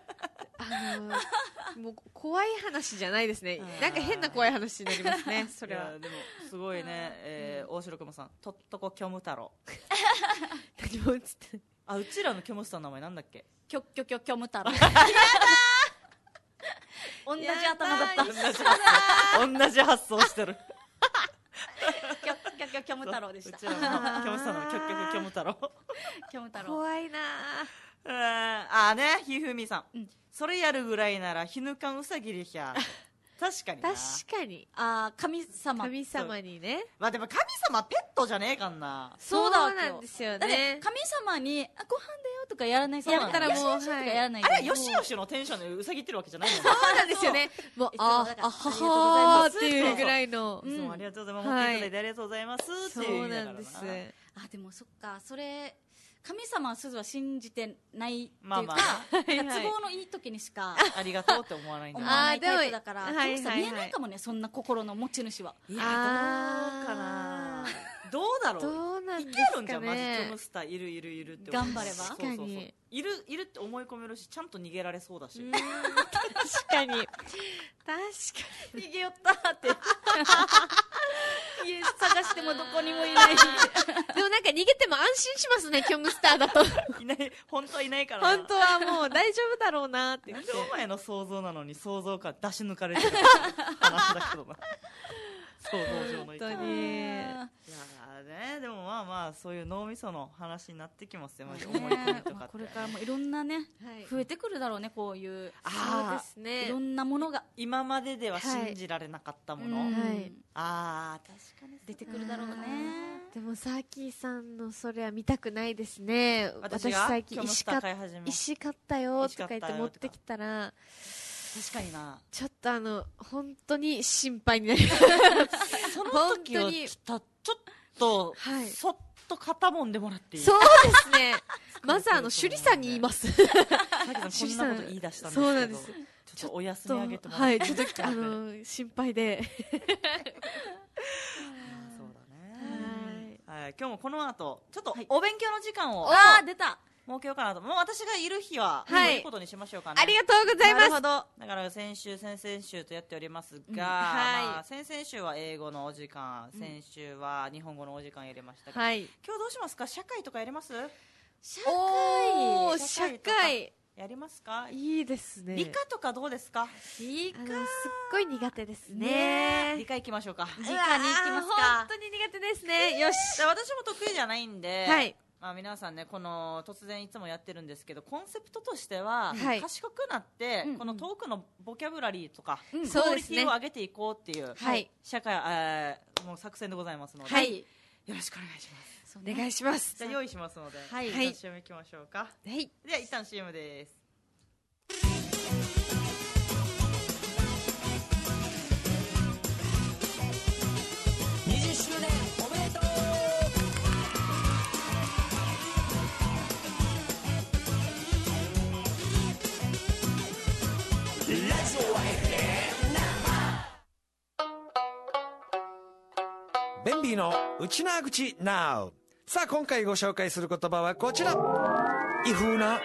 もう怖い話じゃないですね。なんか変な怖い話になりますね。それは。 でもすごいね。大城くまさん、とっとこキョム太郎。 何も映ってない。 あ、うちらのキョムスターの名前なんだっけ？ キョッキョキョキョム太郎。同じ頭だった。 同じ発想してる。 キョッキョキョキョム太郎でした。 うちらのキョムスターのキョッキョキョム太郎。 キョム太郎。 怖いなあね、ひふみさん。それやるぐらいなら、ひぬかんうさぎでひゃ。確かにな。 確かに。 神様。 神様にね。 まあでも神様ペットじゃねえかんな。 そうだなんですよだってね。 神様にご飯だよとかやらない。 そうやったらもうはいとかやらない。 あれはよしよしのテンションでうさぎってるわけじゃないもんね。 そうなんですよね。もう、 いつもだからははーっていうぐらいの。 いつもありがとうございます。持っていただいてありがとうございますっていうそう意味だからなんです。 あ、でもそっか、それ神様はすずは信じてないっていうか、 まあまあ都合のいい時にしかありがとうって思わないんだ思わないタイプだから、 あーでもキョムスターはいはいはい見えないかもね、そんな心の持ち主は。 いや、どうかな。どうだろう。 どうなんいですかね。 けるんじゃん、マジキョムスターいるいるいるって。 頑張ればそうそうそう確かにいるいるって思い込めるし、ちゃんと逃げられそうだし。 確かに。確か逃げよったって家探してもどこにもいない。 に。でもなんか逃げても安心しますね、キョムスターだと。 いない、本当はいないからな。 本当はもう大丈夫だろうなって言ってなんで。お前の想像なのに想像から出し抜かれてる話だけどな。想像上の意見。 本当に。 いやーね、でもまあまあそういう脳みその話になってきますよ、マジ思い込みとかって。 これからもいろんなね、 はい増えてくるだろうね、こういうそうですね。 いろんなものが今まででは信じられなかったもの。 うんはいああ、確かに出てくるだろうね。 でもサーキーさんのそれは見たくないですね。 私が最近キョムスター買い始め石買ったよとか言って持ってきたら、 確かにな。 ちょっと本当に心配になります。 その時は本当にちょっと、 はいそっと肩もんでもらっていい？ そうですね。まず趣里さんに言います。 さきさんこんなこと言い出したんですけど、 そうなんです。 ちょっとお休みあげてもらっはて。 い、ちょっと心配で。 そうだね。はい、今日もこの後ちょっとはいお勉強の時間をあー出た。 設けようかなと。もう私がいる日はそうはいいうことにしましょうかね。 ありがとうございます。 なるほど。だから先週先々週とやっておりますが、 はいまあ先々週は英語のお時間、先週は日本語のお時間やりましたが、 はい。 今日どうしますか？社会とかやります？ おー、 社社会とか会。 やりますか？ いいですね。 理科とかどうですか？ 理すっごい苦手です理ね。 科行きましょうか。 理科に行きますか。 本当に苦手ですね。よし。 で私も得意じゃないんで、 はい。 まあ、皆さんね、この突然いつもやってるんですけど、コンセプトとしては、 はい賢くなって、 うんこのトークのボキャブラリーとか、 うんクオリそうですねティを上げていこうっていう、 はい社会、もう作戦でございますので、 はいよろしくお願いします。 そうねお願いします。 じゃあ用意しますので、 はい一旦 CM 行きましょうか。 はい。 では一旦 CM です。 20周年おめでとう。 ベンビーのウチナー口 Now。 さあ今回ご紹介する言葉はこちら。異風な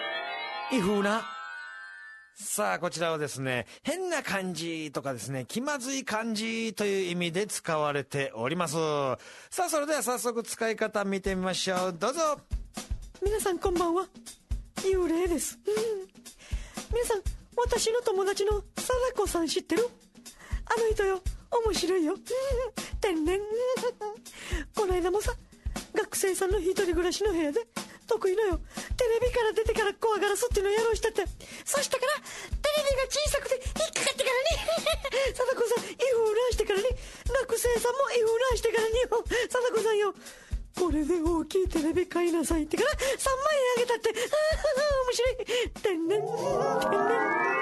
さあこちらはですね、変な感じとかですね、気まずい感じという意味で使われております。さあそれでは早速使い方見てみましょう。どうぞ。皆さんこんばんは、幽霊です。皆さん、私の友達の貞子さん知ってる？あの人よ、面白いよ。天然。この間もさ、学生さんの一人暮らしの部屋で得意のよ、テレビから出てから怖がらすっていうのをやろうしてて、そしたからテレビが小さくて引っかかってからに貞子さんイフーラーしてからに、学生さんもイフーラーしてからによ、貞子さんよ、 これで大きいテレビ買いなさいってから3万円あげたって、面白い。天然天然。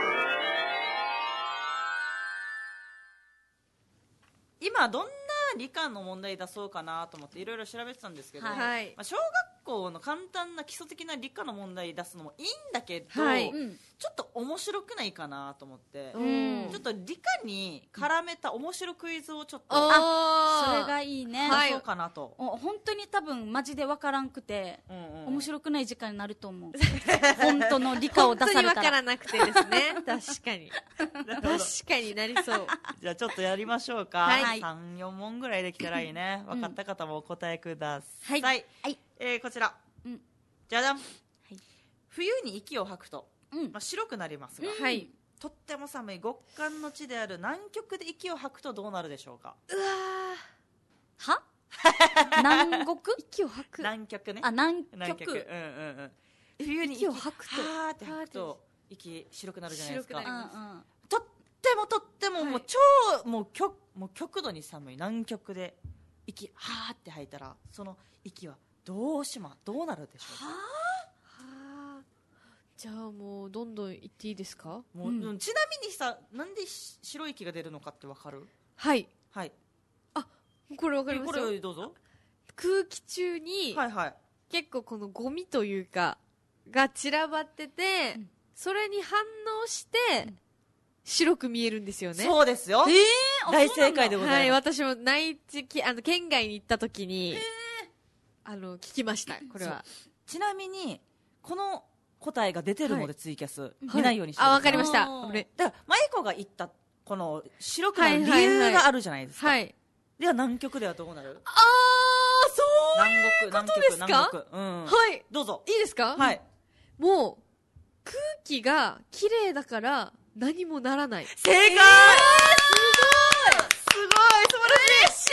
今どんな理科の問題出そうかなと思っていろいろ調べてたんですけど、 はい、 まあ、小学校の簡単な基礎的な理科の問題出すのもいいんだけど、 はい、 ちょっと面白くないかなと思って、ちょっと理科に絡めた面白クイズをちょっと、 それがいいね。 出そうかなと。 本当に多分マジでわからんくて、面白くない時間になると思う。本当の理科を出されたら。 本当にわからなくてですね。確かに。確かになりそう。 じゃあちょっとやりましょうか。はい、3、4問ぐらいできたらいいね。分かった方もお答えください。はい。こちら。じゃじゃん。はい、冬に息を吐くと、まあ、白くなりますが、とっても寒い極寒の地である南極で息を吐くとどうなるでしょうか。 うわは南国息を吐く。 南極ね。 南極。冬に息を吐くとはーって吐くと息白くなるじゃないですか。とってももう超もう極度に寒い南極で息はーって吐いたらその息はどうなるでしょうか。 じゃあもうどんどん言っていいですか。 ちなみにさ、なんで白い息が出るのかってわかる？ はい。 あ、 これわかりますよ。 これどうぞ。 空気中に結構このゴミというかが散らばってて、それに反応して白く見えるんですよね。 そうですよ。大正解でございます。はい、 私も県外に行った時に聞きました。これは。 ちなみにこの答えが出てるのでツイキャス見ないようにしてください。 わかりました。だからマイコが言ったこの白くなる理由があるじゃないですか。では南極ではどうなる？ そういうことですか？はい。 どうぞ。 いいですか？はい。もう空気が綺麗だから何もならない。 正解。すごい。素晴らしい。素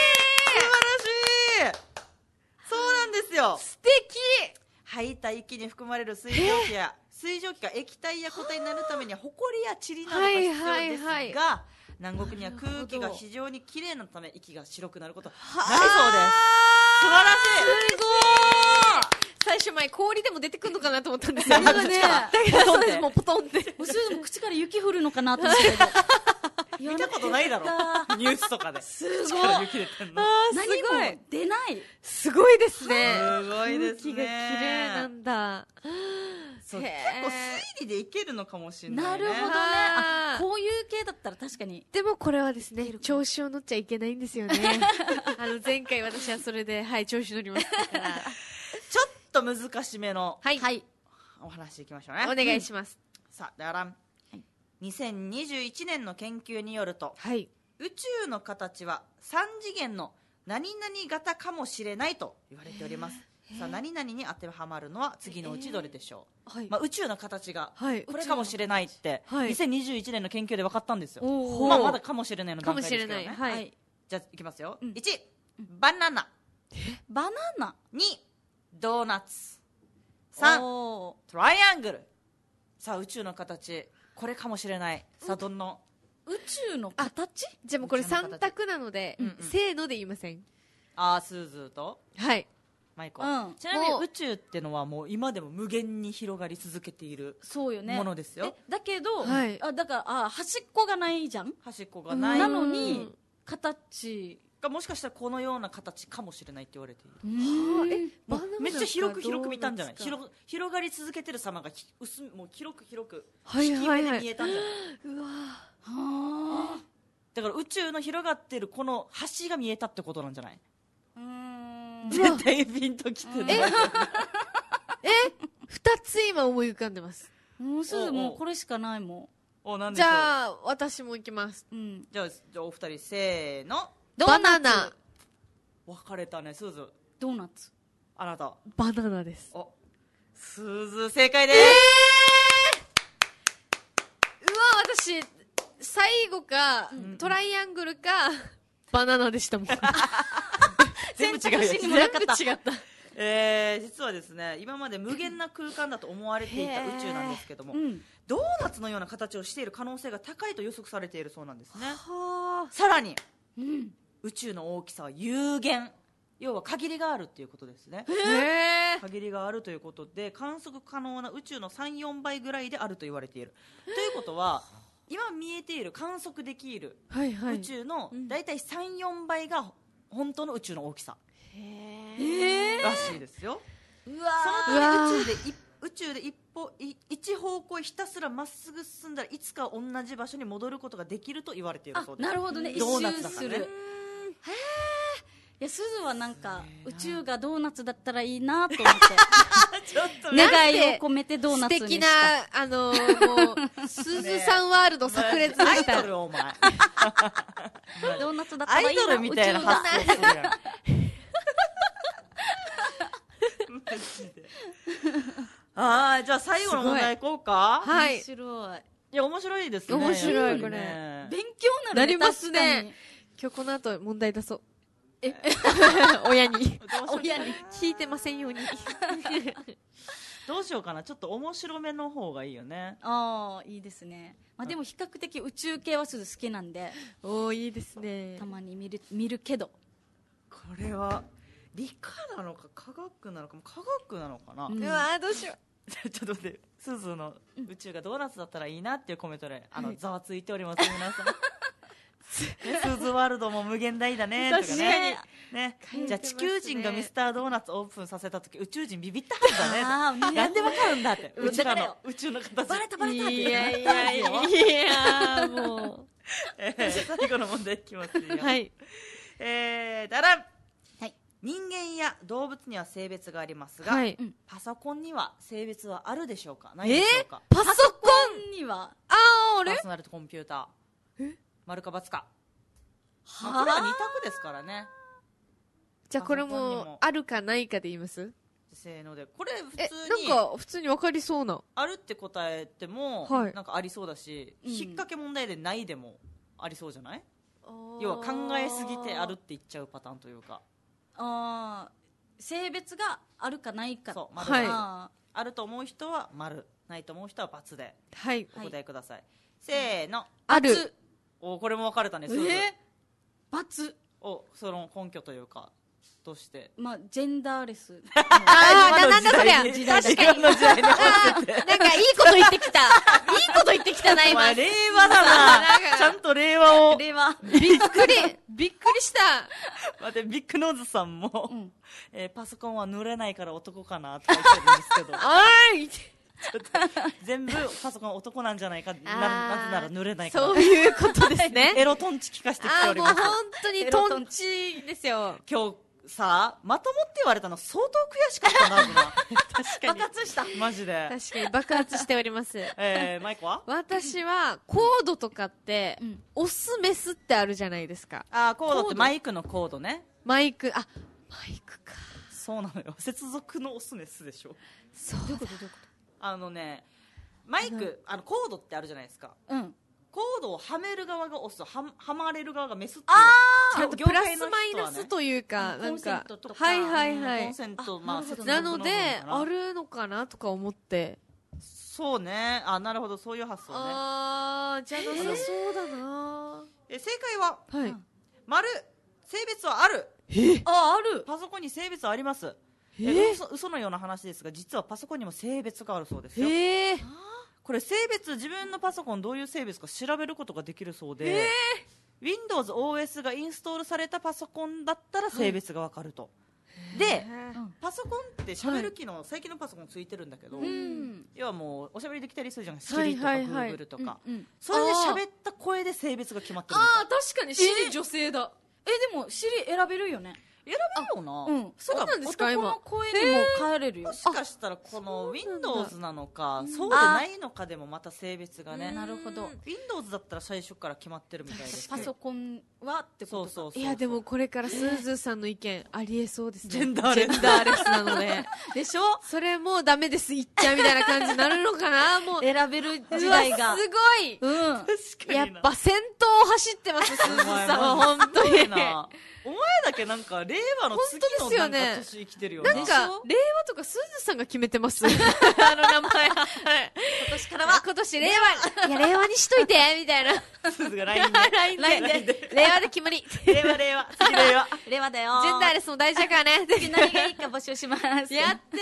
晴らしい。そうなんですよ。 素敵。 吐いた息に含まれる水蒸気が液体や固体になるためにはホコリや塵などが必要ですが、南国には空気が非常にきれいなため息が白くなることないそうです。素晴らしい。 すごい。最初前氷でも出てくるのかなと思ったんですよね。だけどそうです。もうポトンって。 もう口から雪降るのかなと思ってたけど。 見たことないだろニュースとかで。 すごい。 雪出てんの。 何も出ない。 すごいですね。 すごいですね。 空気が綺麗なんだ。 そう、結構推理でいけるのかもしれないね。 なるほどね。こういう系だったら確かに。 でもこれはですね、調子を乗っちゃいけないんですよね。前回私はそれで、調子乗りましたから。 ちょっと難しめの、お話いきましょうね。 お願いします。 さあ、だからん。2021年の研究によると、宇宙の形は3次元の何々型かもしれないと言われております。さあ何々に当てはまるのは次のうちどれでしょう。まあ、宇宙の形がこれかもしれないって2021年の研究で分かったんですよ。まあ、まだかもしれないの段階ですけどね。じゃあいきますよ。1、バナナ。 バナナ。 2、ドーナツ。3、トライアングル。さあ宇宙の形これかもしれない。さあどんな宇宙の形？ じゃあもうこれ3択なので、せーので言いません？ スーズーとマイコ、ちなみに宇宙ってのはもう今でも無限に広がり続けているものですよ。 だけど、だから端っこがないじゃん。 端っこがないなのに形がもしかしたらこのような形かもしれないって言われている。めっちゃ広く見たんじゃない？広がり続けてる様がもう広く引き目で見えたんじゃない？うわだから宇宙の広がってるこの端が見えたってことなんじゃない？絶対ピンときてない。 2つ今思い浮かんでます。 もうこれしかないもん。 じゃあ私も行きます。 じゃあお二人せーの。 バナナ。 分かれたね。スーズ。 ドーナツ。 あなた。 バナナです。 スーズ正解です。 うわ私最後かトライアングルかバナナでしたもん。 全部違う。 全部違った。 実はですね、今まで無限な空間だと思われていた宇宙なんですけども、ドーナツのような形をしている可能性が高いと予測されているそうなんですね。さらに、宇宙の大きさは有限要は限りがあるっていうことですね。 へー。 限りがあるということで、観測可能な宇宙の 3,4 倍ぐらいであると言われている。ということは、今見えている観測できるはいはい。 宇宙のだいたい 3,4 倍が本当の宇宙の大きさらしいですよ。 うわそのため宇宙で一方向へひたすらまっすぐ進んだらいつか同じ場所に戻ることができると言われているそうです。 なるほどね。一ドーナツ周だからね。 する。いや、すずはなんか宇宙がドーナツだったらいいなと思ってちょっと願いを込めてドーナツに素敵したな、もう、すずさんワールド炸裂でアイした。 ドルお前ドーナツだったらいいなアイドルみたいな発想するやんマジでじゃあ最後の問題いこうか。 はい。 面白い。 いや面白いですね。 面白いやっぱりこれね勉強になるね。 なりますね確かに。 今日この後問題出そう。親に。 親に。 聞いてませんように。 どうしようかな。ちょっと面白めの方がいいよね。 ああ、いいですね。まあでも比較的宇宙系はすず好きなんで、 おー、いいですねた。まに見るけど。 これは理科なのか科学なのか、科学なのかな。 うんうわー、どうしよちょっと待って、すずの宇宙がドーナツだったらいいなっていうコメントで、ざわついております、皆さん。ね、すずワールドも無限大だね、とかね。ね、じゃあ地球人がミスタードーナツオープンさせたとき、宇宙人ビビったはずだね。なんでわかるんだって。うちらの宇宙の形。 バレたう。いやいやいや、も最後の問題いきますよ。 う。はい。 だらん。 はい。 人間や動物には性別がありますが、 はい。 パソコンには性別はあるでしょうか、ないでしょうか。 パソコンには、 あー、あれパーソナルコンピューター。丸か×か。まあこれは2択ですからね。 じゃあこれパソコンにもも、あるかないかで言いますせーので。これ普え、 通に、 なんか、普通にわかりそうな。 あるって答えても、 はいなんかありそうだし、 うん引っ掛け問題でないでもありそうじゃない？要は考えすぎてあるって言っちゃうパターンというか。 あー性別があるかないか。 そう、丸はいああると思う人は丸、ないと思う人は×ではい。 お答えください。せーの。 ある。 お、これも分かれたね、すぐ。 ×。 お、その根拠というか、として。 まあ、ジェンダーレス。 なんだそりゃ。 時確かに。 代に今の時代に合わせて。 なんかいいこと言ってきた。いいこと言ってきたな、今。 お前、令和だな。ちゃんと令和を。 令和。 びっくりした。 待って、ビッグノーズさんも、 うんパソコンは濡れないから男かなって言ってるんですけど、 あーい。 全部パソコン男なんじゃないか、なぜあーなら濡れないから。 そういうことですね。 エロトンチ聞かせてきてあー、もうおります。 本当にトンチですよ。 今日さ、まともって言われたの相当悔しかったな、 確か爆に。 発した。 マジで。 確かに爆発しております。 マイコは私は、コードとかってうん、 オスメスってあるじゃないですか。 コードってマイクのコードね。 マイクか。 そうなのよ。接続のオスメスでしょ。 そうだ。 マイク、コードってあるじゃないですか。 うん。 コードをはめる側がオス、はまれる側がメスっていう。 ちゃんとプラスマイナスというか、 うんなんかコンセントと、 はいはいはい。 コンセント、まあ、接続なので、ああるのかなとか思って。 そうね。なるほど、そういう発想ね。 あー、じゃなさそうだな正解は、 はい。 丸、性別はある。 ある。 パソコンに性別はあります。嘘のような話ですが、実はパソコンにも性別があるそうですよ。 へえ。 これ性別、自分のパソコンどういう性別か調べることができるそうで、Windows OS がインストールされたパソコンだったら性別がわかると。で、パソコンって喋る機能、最近のパソコンついてるんだけど、 うん。 要はもうおしゃべりできたりするじゃん。 はい Siri とかはいはい Google とか。 うん。 それで喋った声で性別が決まってるみたい。 確かに、シリ女性だ。 でも、尻選べるよね。 選べるよな。 うん。 そうなんですか男の声にも変えれるよも。しかしたらこのそうなんだ Windows なのか、そうでないのかでもまた性別がね。 なるほど。 Windows だったら最初から決まってるみたいですパソコンはってことか。 そうそうそう。 いや、でもこれからスーズーさんの意見ありえそうですね。 ジェンダーレスジェンダーレスなので。 でしょそれもうダメです、言っちゃうみたいな感じになるのかなもう。 選べる時うわ代が。 すごいうん。 確かやにな。 っぱ先頭を走ってます、スーズーさんは、本当に。 な。お前だけなんか令和の次のなんか年生きてるよな。 なんか、令和とかスーズーさんが決めてます。あの名前。はい。 今年からは。 今今年令和、いや、令和にしといて、みたいな。 すずが LINE で。 LINE で。令和で決まり。 令和、令和。次令和。 令和だよ。 ジェンダーレスも大事だからね。 次何がいいか募集します。 やってそう。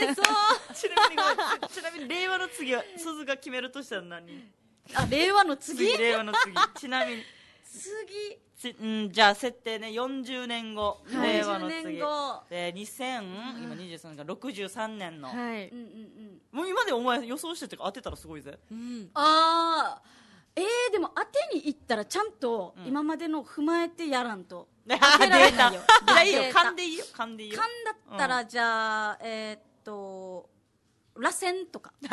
ちなみに令和の次は、すずが決めるとしたら何？ あ、令和の次？ 令和の次。ちなみに。じゃあ設定ね、40年後、令和の次。で、 今 23が63年の。 はい。 もう今でお前予想してってか当てたらすごいぜ。 でも当てに行ったらちゃんと今までの踏まえてやらんと。 当てられないよ。じゃあいいよ、勘でいいよ、勘でいいよ。 勘だったら、じゃあ、螺旋とか。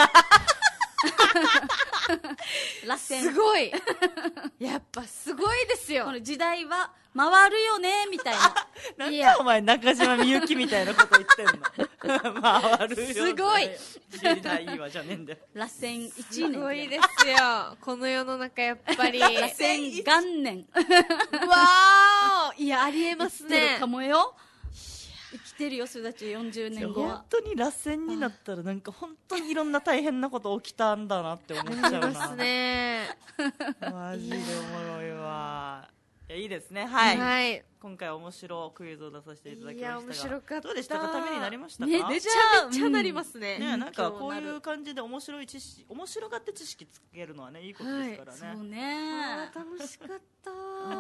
螺旋。 すごい。やっぱすごいですよ。 この時代は回るよね、みたいな。 なんでお前中島みゆきみたいなこと言ってんの？回るよ。 すごい。 時代はじゃねえんだよ。 螺旋1年。 すごいですよ。この世の中やっぱり。 螺旋元年。 わーいや、ありえますね。 生きてるかもよ。生きてるよ、すだち40年後は。 本当に螺旋になったらなんか本当にいろんな大変なこと起きたんだなって思っちゃうな。 ありますね。 マジでおもろいわ。いいですね。はい。 はい。 今回面白クイズを出させていただきましたが。 いや、面白かった。 どうでしたか？ためになりましたか？ めちゃめちゃなりますね。 ね、なんかこういう感じで面白がって知識つけるのはね、いいことですからね。 そうね。 楽しかった。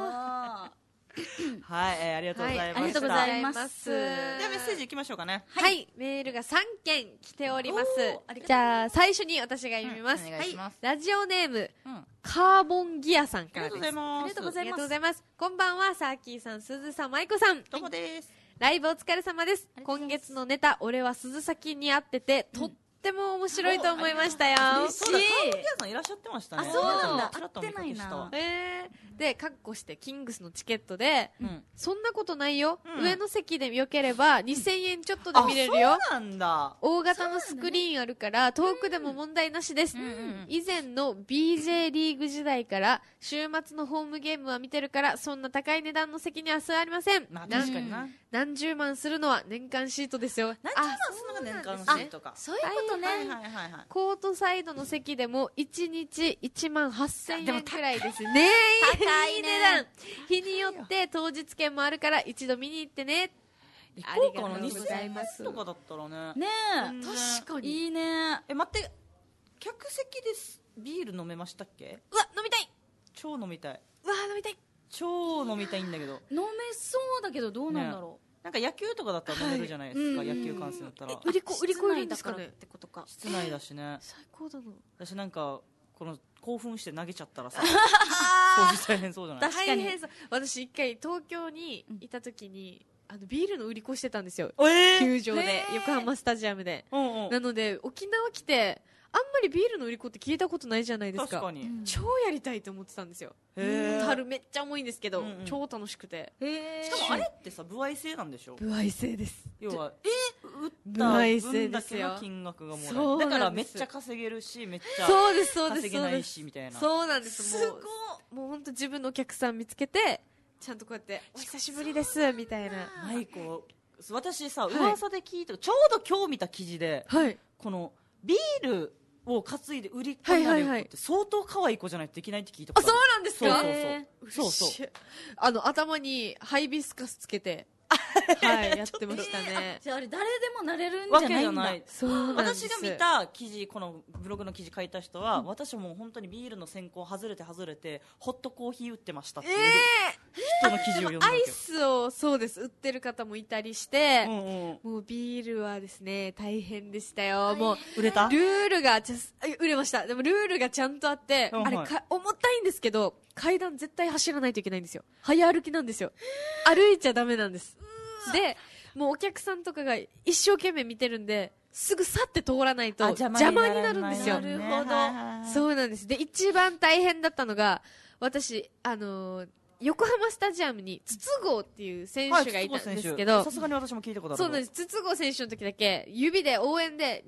はい、ありがとうございました。 ありがとうございます。 ではメッセージいきましょうかね。 はい、メールが3件来ております。じゃあ最初に私が読みます。 お願いします。 ラジオネームカーボンギアさんからです。 ありがとうございます。 ありがとうございます。こんばんは、サーキーさん、すずさん、まいこさん。 どうもです。 ライブお疲れ様です。今月のネタ、俺は鈴先に会ってて、とっても面白いと思いましたよ。 嬉しい。カーボンギアさんいらっしゃってましたね。 あ、そうなんだ。 会ってないな。 で、カッコしてキングスのチケットで、そんなことないよ。上の席でよければ2000円ちょっとで見れるよ。 そうなんだ。 大型のスクリーンあるから遠くでも問題なしです。以前の BJ リーグ時代から週末のホームゲームは見てるから、そんな高い値段の席には座りません。 まあ確かにな。 何十万するのは年間シートですよ。 何十万するのが年間シートか。 そういうことね。 コートサイドの席でも1日1万8000円くらいですね。 高い値段。 日によって当日券もあるから一度見に行ってね。 ありがとうございます。とかだったらね。 ねえ、確かに。 いいね。 待って、客席です。ビール飲めましたっけ？ うわ、飲みたい。 超飲みたい。 うわ、飲みたい。 超飲みたいんだけど。 飲めそうだけどどうなんだろう。 なんか野球とかだったら飲めるじゃないですか、野球観戦だったら。 売り子いるんですかねってことか。 室内だしね。 最高だな。 私なんかこの興奮して投げちゃったらさ、当時大変そうじゃない？ 確かに。私一回東京にいた時にビールの売り子してたんですよ。球場で、横浜スタジアムで。なので沖縄来てあんまりビールの売り子って聞いたことないじゃないですか。 確かに。 超やりたいと思ってたんですよ。樽めっちゃ重いんですけど、超楽しくて。 しかもあれってさ、歩合制なんでしょ？ 歩合制です。 要は打った分だけの金額がもらえる。だからめっちゃ稼げるし、めっちゃ稼げないしみたいな。 そうなんです。もう本当自分のお客さん見つけて、ちゃんとこうやってお久しぶりですみたいな。 マイコ、私さ、噂で聞いた、ちょうど今日見た記事で、このビールを担いで売り子になる子って相当可愛い子じゃないとできないって聞いたことある。 そうなんですか？ そう頭にハイビスカスつけてやってましたね。 じゃああれ誰でもなれるんじゃないんだ。 私が見た記事、このブログの記事書いた人は、私も本当にビールの選考外れてホットコーヒー売ってましたっていう人の記事を読んだ。 アイスをそうです売ってる方もいたりして、もうビールはですね大変でしたよ。もう売れた？ ルールが売れました。でもルールがちゃんとあって、あれ重たいんですけど階段絶対走らないといけないんですよ。早歩きなんですよ。歩いちゃダメなんです。で、もうお客さんとかが一生懸命見てるんで、すぐ去って通らないと邪魔になるんですよ。 なるほど。 そうなんです。で、一番大変だったのが、私、横浜スタジアムに筒香っていう選手がいたんですけど、 さすがに私も聞いたことある。 そうなんです。筒香選手の時だけ指で応援で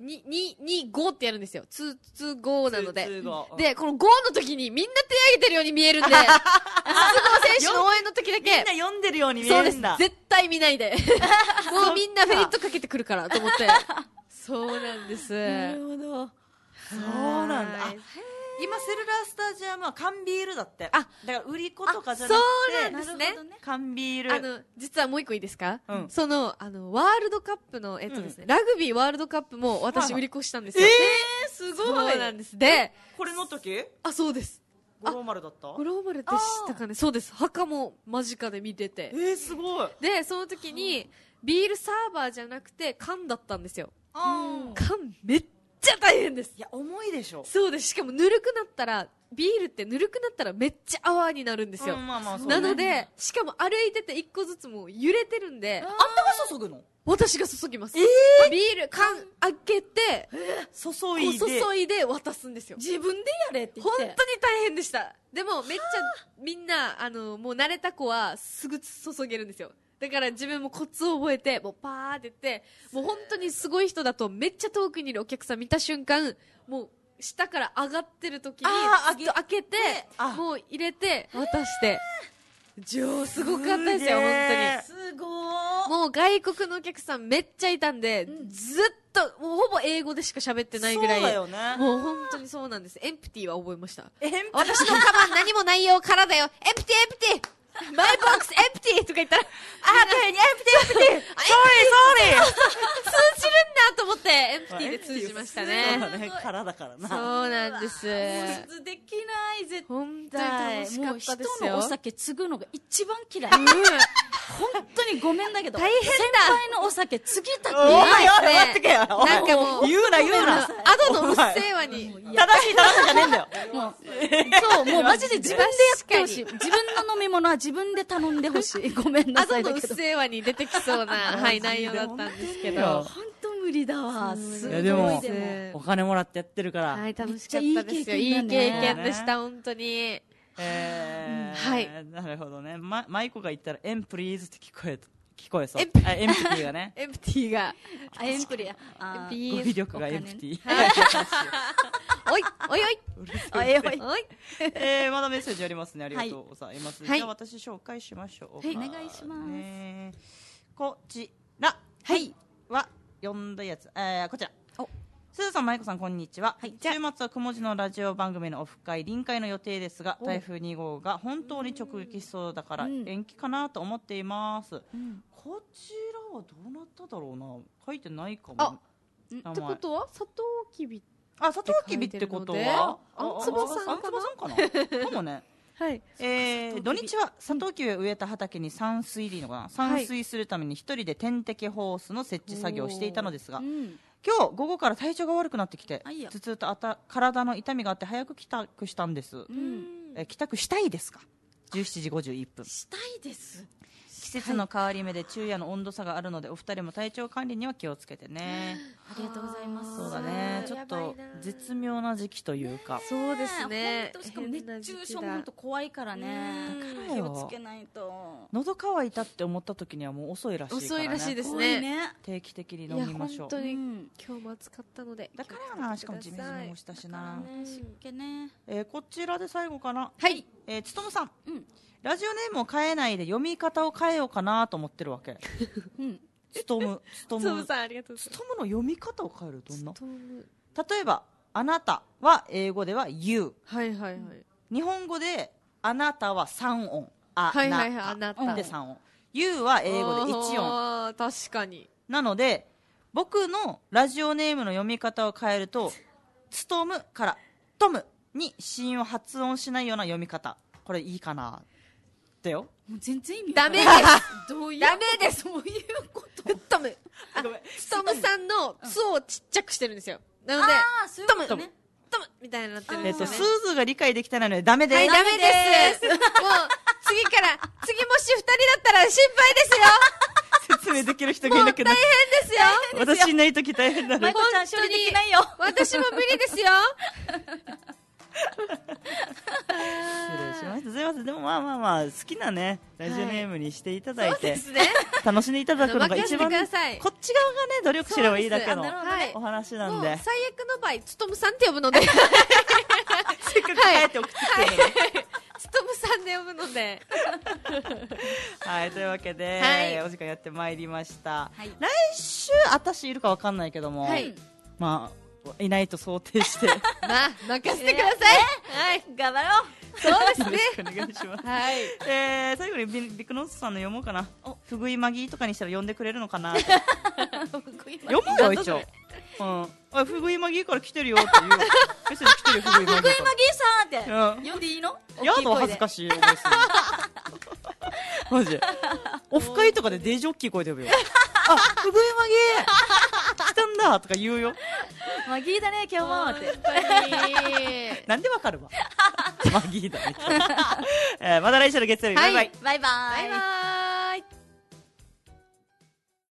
2-5ってやるんですよ。筒香なので。で、この5の時にみんな手挙げてるように見えるんで、筒香選手の応援の時だけみんな読んでるように見えるんだ。 そうです。絶対見ないで。もうみんなフェリットかけてくるからと思って。そうなんです。 なるほど。 そうなんだ。 今セルラースタジアムは缶ビールだって。 あ、 だから売り子とかじゃなくて、 そうなんですね。 缶ビール。 実はもう一個いいですか？ うん。 ワールドカップの、ですね、ラグビーワールドカップも私売り子したんですよ。 すごい。 そうなんです。で、 これの時？ そうです。 五郎丸だった？ 五郎丸でしたかね。そうです。墓も間近で見てて。 すごい。 で、その時に、ビールサーバーじゃなくて缶だったんですよ。缶めっちゃ大変です。 いや、重いでしょ。 そうです。しかもぬるくなったら、ビールってぬるくなったらめっちゃ泡になるんですよ。なので、しかも歩いてて一個ずつもう揺れてるんで。 あんたが注ぐの？ 私が注ぎます。ビール缶開けて、注いで渡すんですよ。 自分でやれって言って。 本当に大変でした。でもめっちゃみんな、もう慣れた子はすぐ注げるんですよ。だから自分もコツを覚えて、もうパーって言って、もう本当にすごい人だとめっちゃ遠くにいるお客さん見た瞬間、もう下から上がってる時に、開けて、もう入れて、渡して。すごかったですよ、本当に。 すごー。もう外国のお客さんめっちゃいたんで、ずっと、もうほぼ英語でしか喋ってないぐらい。 そうだよね。 もう本当にそうなんです。エンプティーは覚えました。私のカバン何もないよ、空だよ。エンプティー、エンプティーマイボックスエンプティーとか言ったら、エンプティー、エンプティーSorry 通じるんだと思って、エンプティーで通じましたね。 そうだね、空だからな。 そうなんです。 できない、絶対。 本当に楽しかったですよ。 人のお酒継ぐのが一番嫌い。本当にごめんだけど、 大変だ。 先輩のお酒継ぎたくない。 待ってけよ。 なんかもう、 言うな。 アドのうっせぇわに。 正しいじゃねえんだよ。 そう、もうマジで自分でやってほしい。自分の飲み物は自分で頼んでほしい。ごめんなさいだけど。 アドのうっせぇわに出てきそうな、内容だったんですけど。 本当無理だわ。すごい。 でも、お金もらってやってるから。 はい、楽しかったですよ。いい経験でした、本当に。 はい。なるほどね。マイコが言ったら、エンプリーズって聞こえそう。エンプティーがね。 エンプティーが。 エンプリー。 語彙力がエンプティー。 おい。 まだメッセージありますね。ありがとうございます。じゃあ私紹介しましょう。 お願いします。 こちら。は、読んだやつ。こちら。すずさん、まいこさん、こんにちは。週末はくもじのラジオ番組のオフ会、臨会の予定ですが、台風2号が本当に直撃しそうだから延期かなと思っています。こちらはどうなっただろうな。書いてないかも。 ってことはサトウキビ。 サトウキビってことはあんつばさんかなかもね。 はい。 土日はサトウキビを植えた畑に散水でいいのかな、散水するために一人で点滴ホースの設置作業をしていたのですが、今日午後から体調が悪くなってきて、頭痛と体の痛みがあって早く帰宅したんです。帰宅したいですか？17時51分。 したいです。 季節の変わり目で昼夜の温度差があるので、お二人も体調管理には気をつけてね。 ありがとうございます。 そうだね、ちょっと絶妙な時期というか。 そうですね。 しかも熱中症も本当怖いからね。だから気をつけないと。 喉乾いたって思った時にはもう遅いらしいからね。 遅いらしいですね。 定期的に飲みましょう。 本当に今日も暑かったので。 だからな、しかもジメジメもしたしな。 湿気ね。 こちらで最後かな。 はい。 つとむさん。ラジオネームを変えないで読み方を変えようかなと思ってるわけ。つとむさんありがとうございます。 つとむの読み方を変えるどんな？例えばあなたは英語では You。日本語であなたは3音。あなたで3音。You は英語で1音。 確かに。 なので僕のラジオネームの読み方を変えると、つとむからトムに子音を発音しないような読み方。これいいかな？だよ。 もう全然意味ダメです。 どういうダメです。 そういうこと。 トム。トムさんの「つ」をちっちゃくしてるんですよ。なので、トムみたいになってるんですよね。 スーズが理解できてないのでダメです。 はい、ダメです。もう、次もし2人だったら心配ですよ。 説明できる人がいなくなる。 もう大変ですよ。 私いないとき大変だね。 マイコちゃん処理できないよ。 私も無理ですよ。 失礼しました。すいません。でもまあ好きなねラジオネームにしていただいて、楽しんでいただくのが一番こっち側がね努力すればいいだけのお話なんで。 最悪の場合つとむさんって呼ぶので、 せっかく帰って送ってきてるのでつとむさんで呼ぶので。 はい、というわけでお時間やってまいりました。来週私いるかわかんないけども、まあいないと想定して。 まあ、任せてください。はい。 頑張ろう。 そうですね。 よろしくお願いします。 はい。 最後にビッグノートさんの読もうかな。ふぐいまぎとかにしたら読んでくれるのかな。読むよ、一応。あ、ふぐいまぎから来てるよって言う。別に来てるふぐいまぎ。 ふぐいまぎさんって呼んでいいの？ やだ、恥ずかしい。マジ。オフ会とかでデージ大きい声で呼ぶよ。あ、ふぐいまぎ来たんだとか言うよ。 マギーだね、今日もって。 なんでわかるわ。マギーだね。また来週の月曜日、バイバイ。 バイバイ。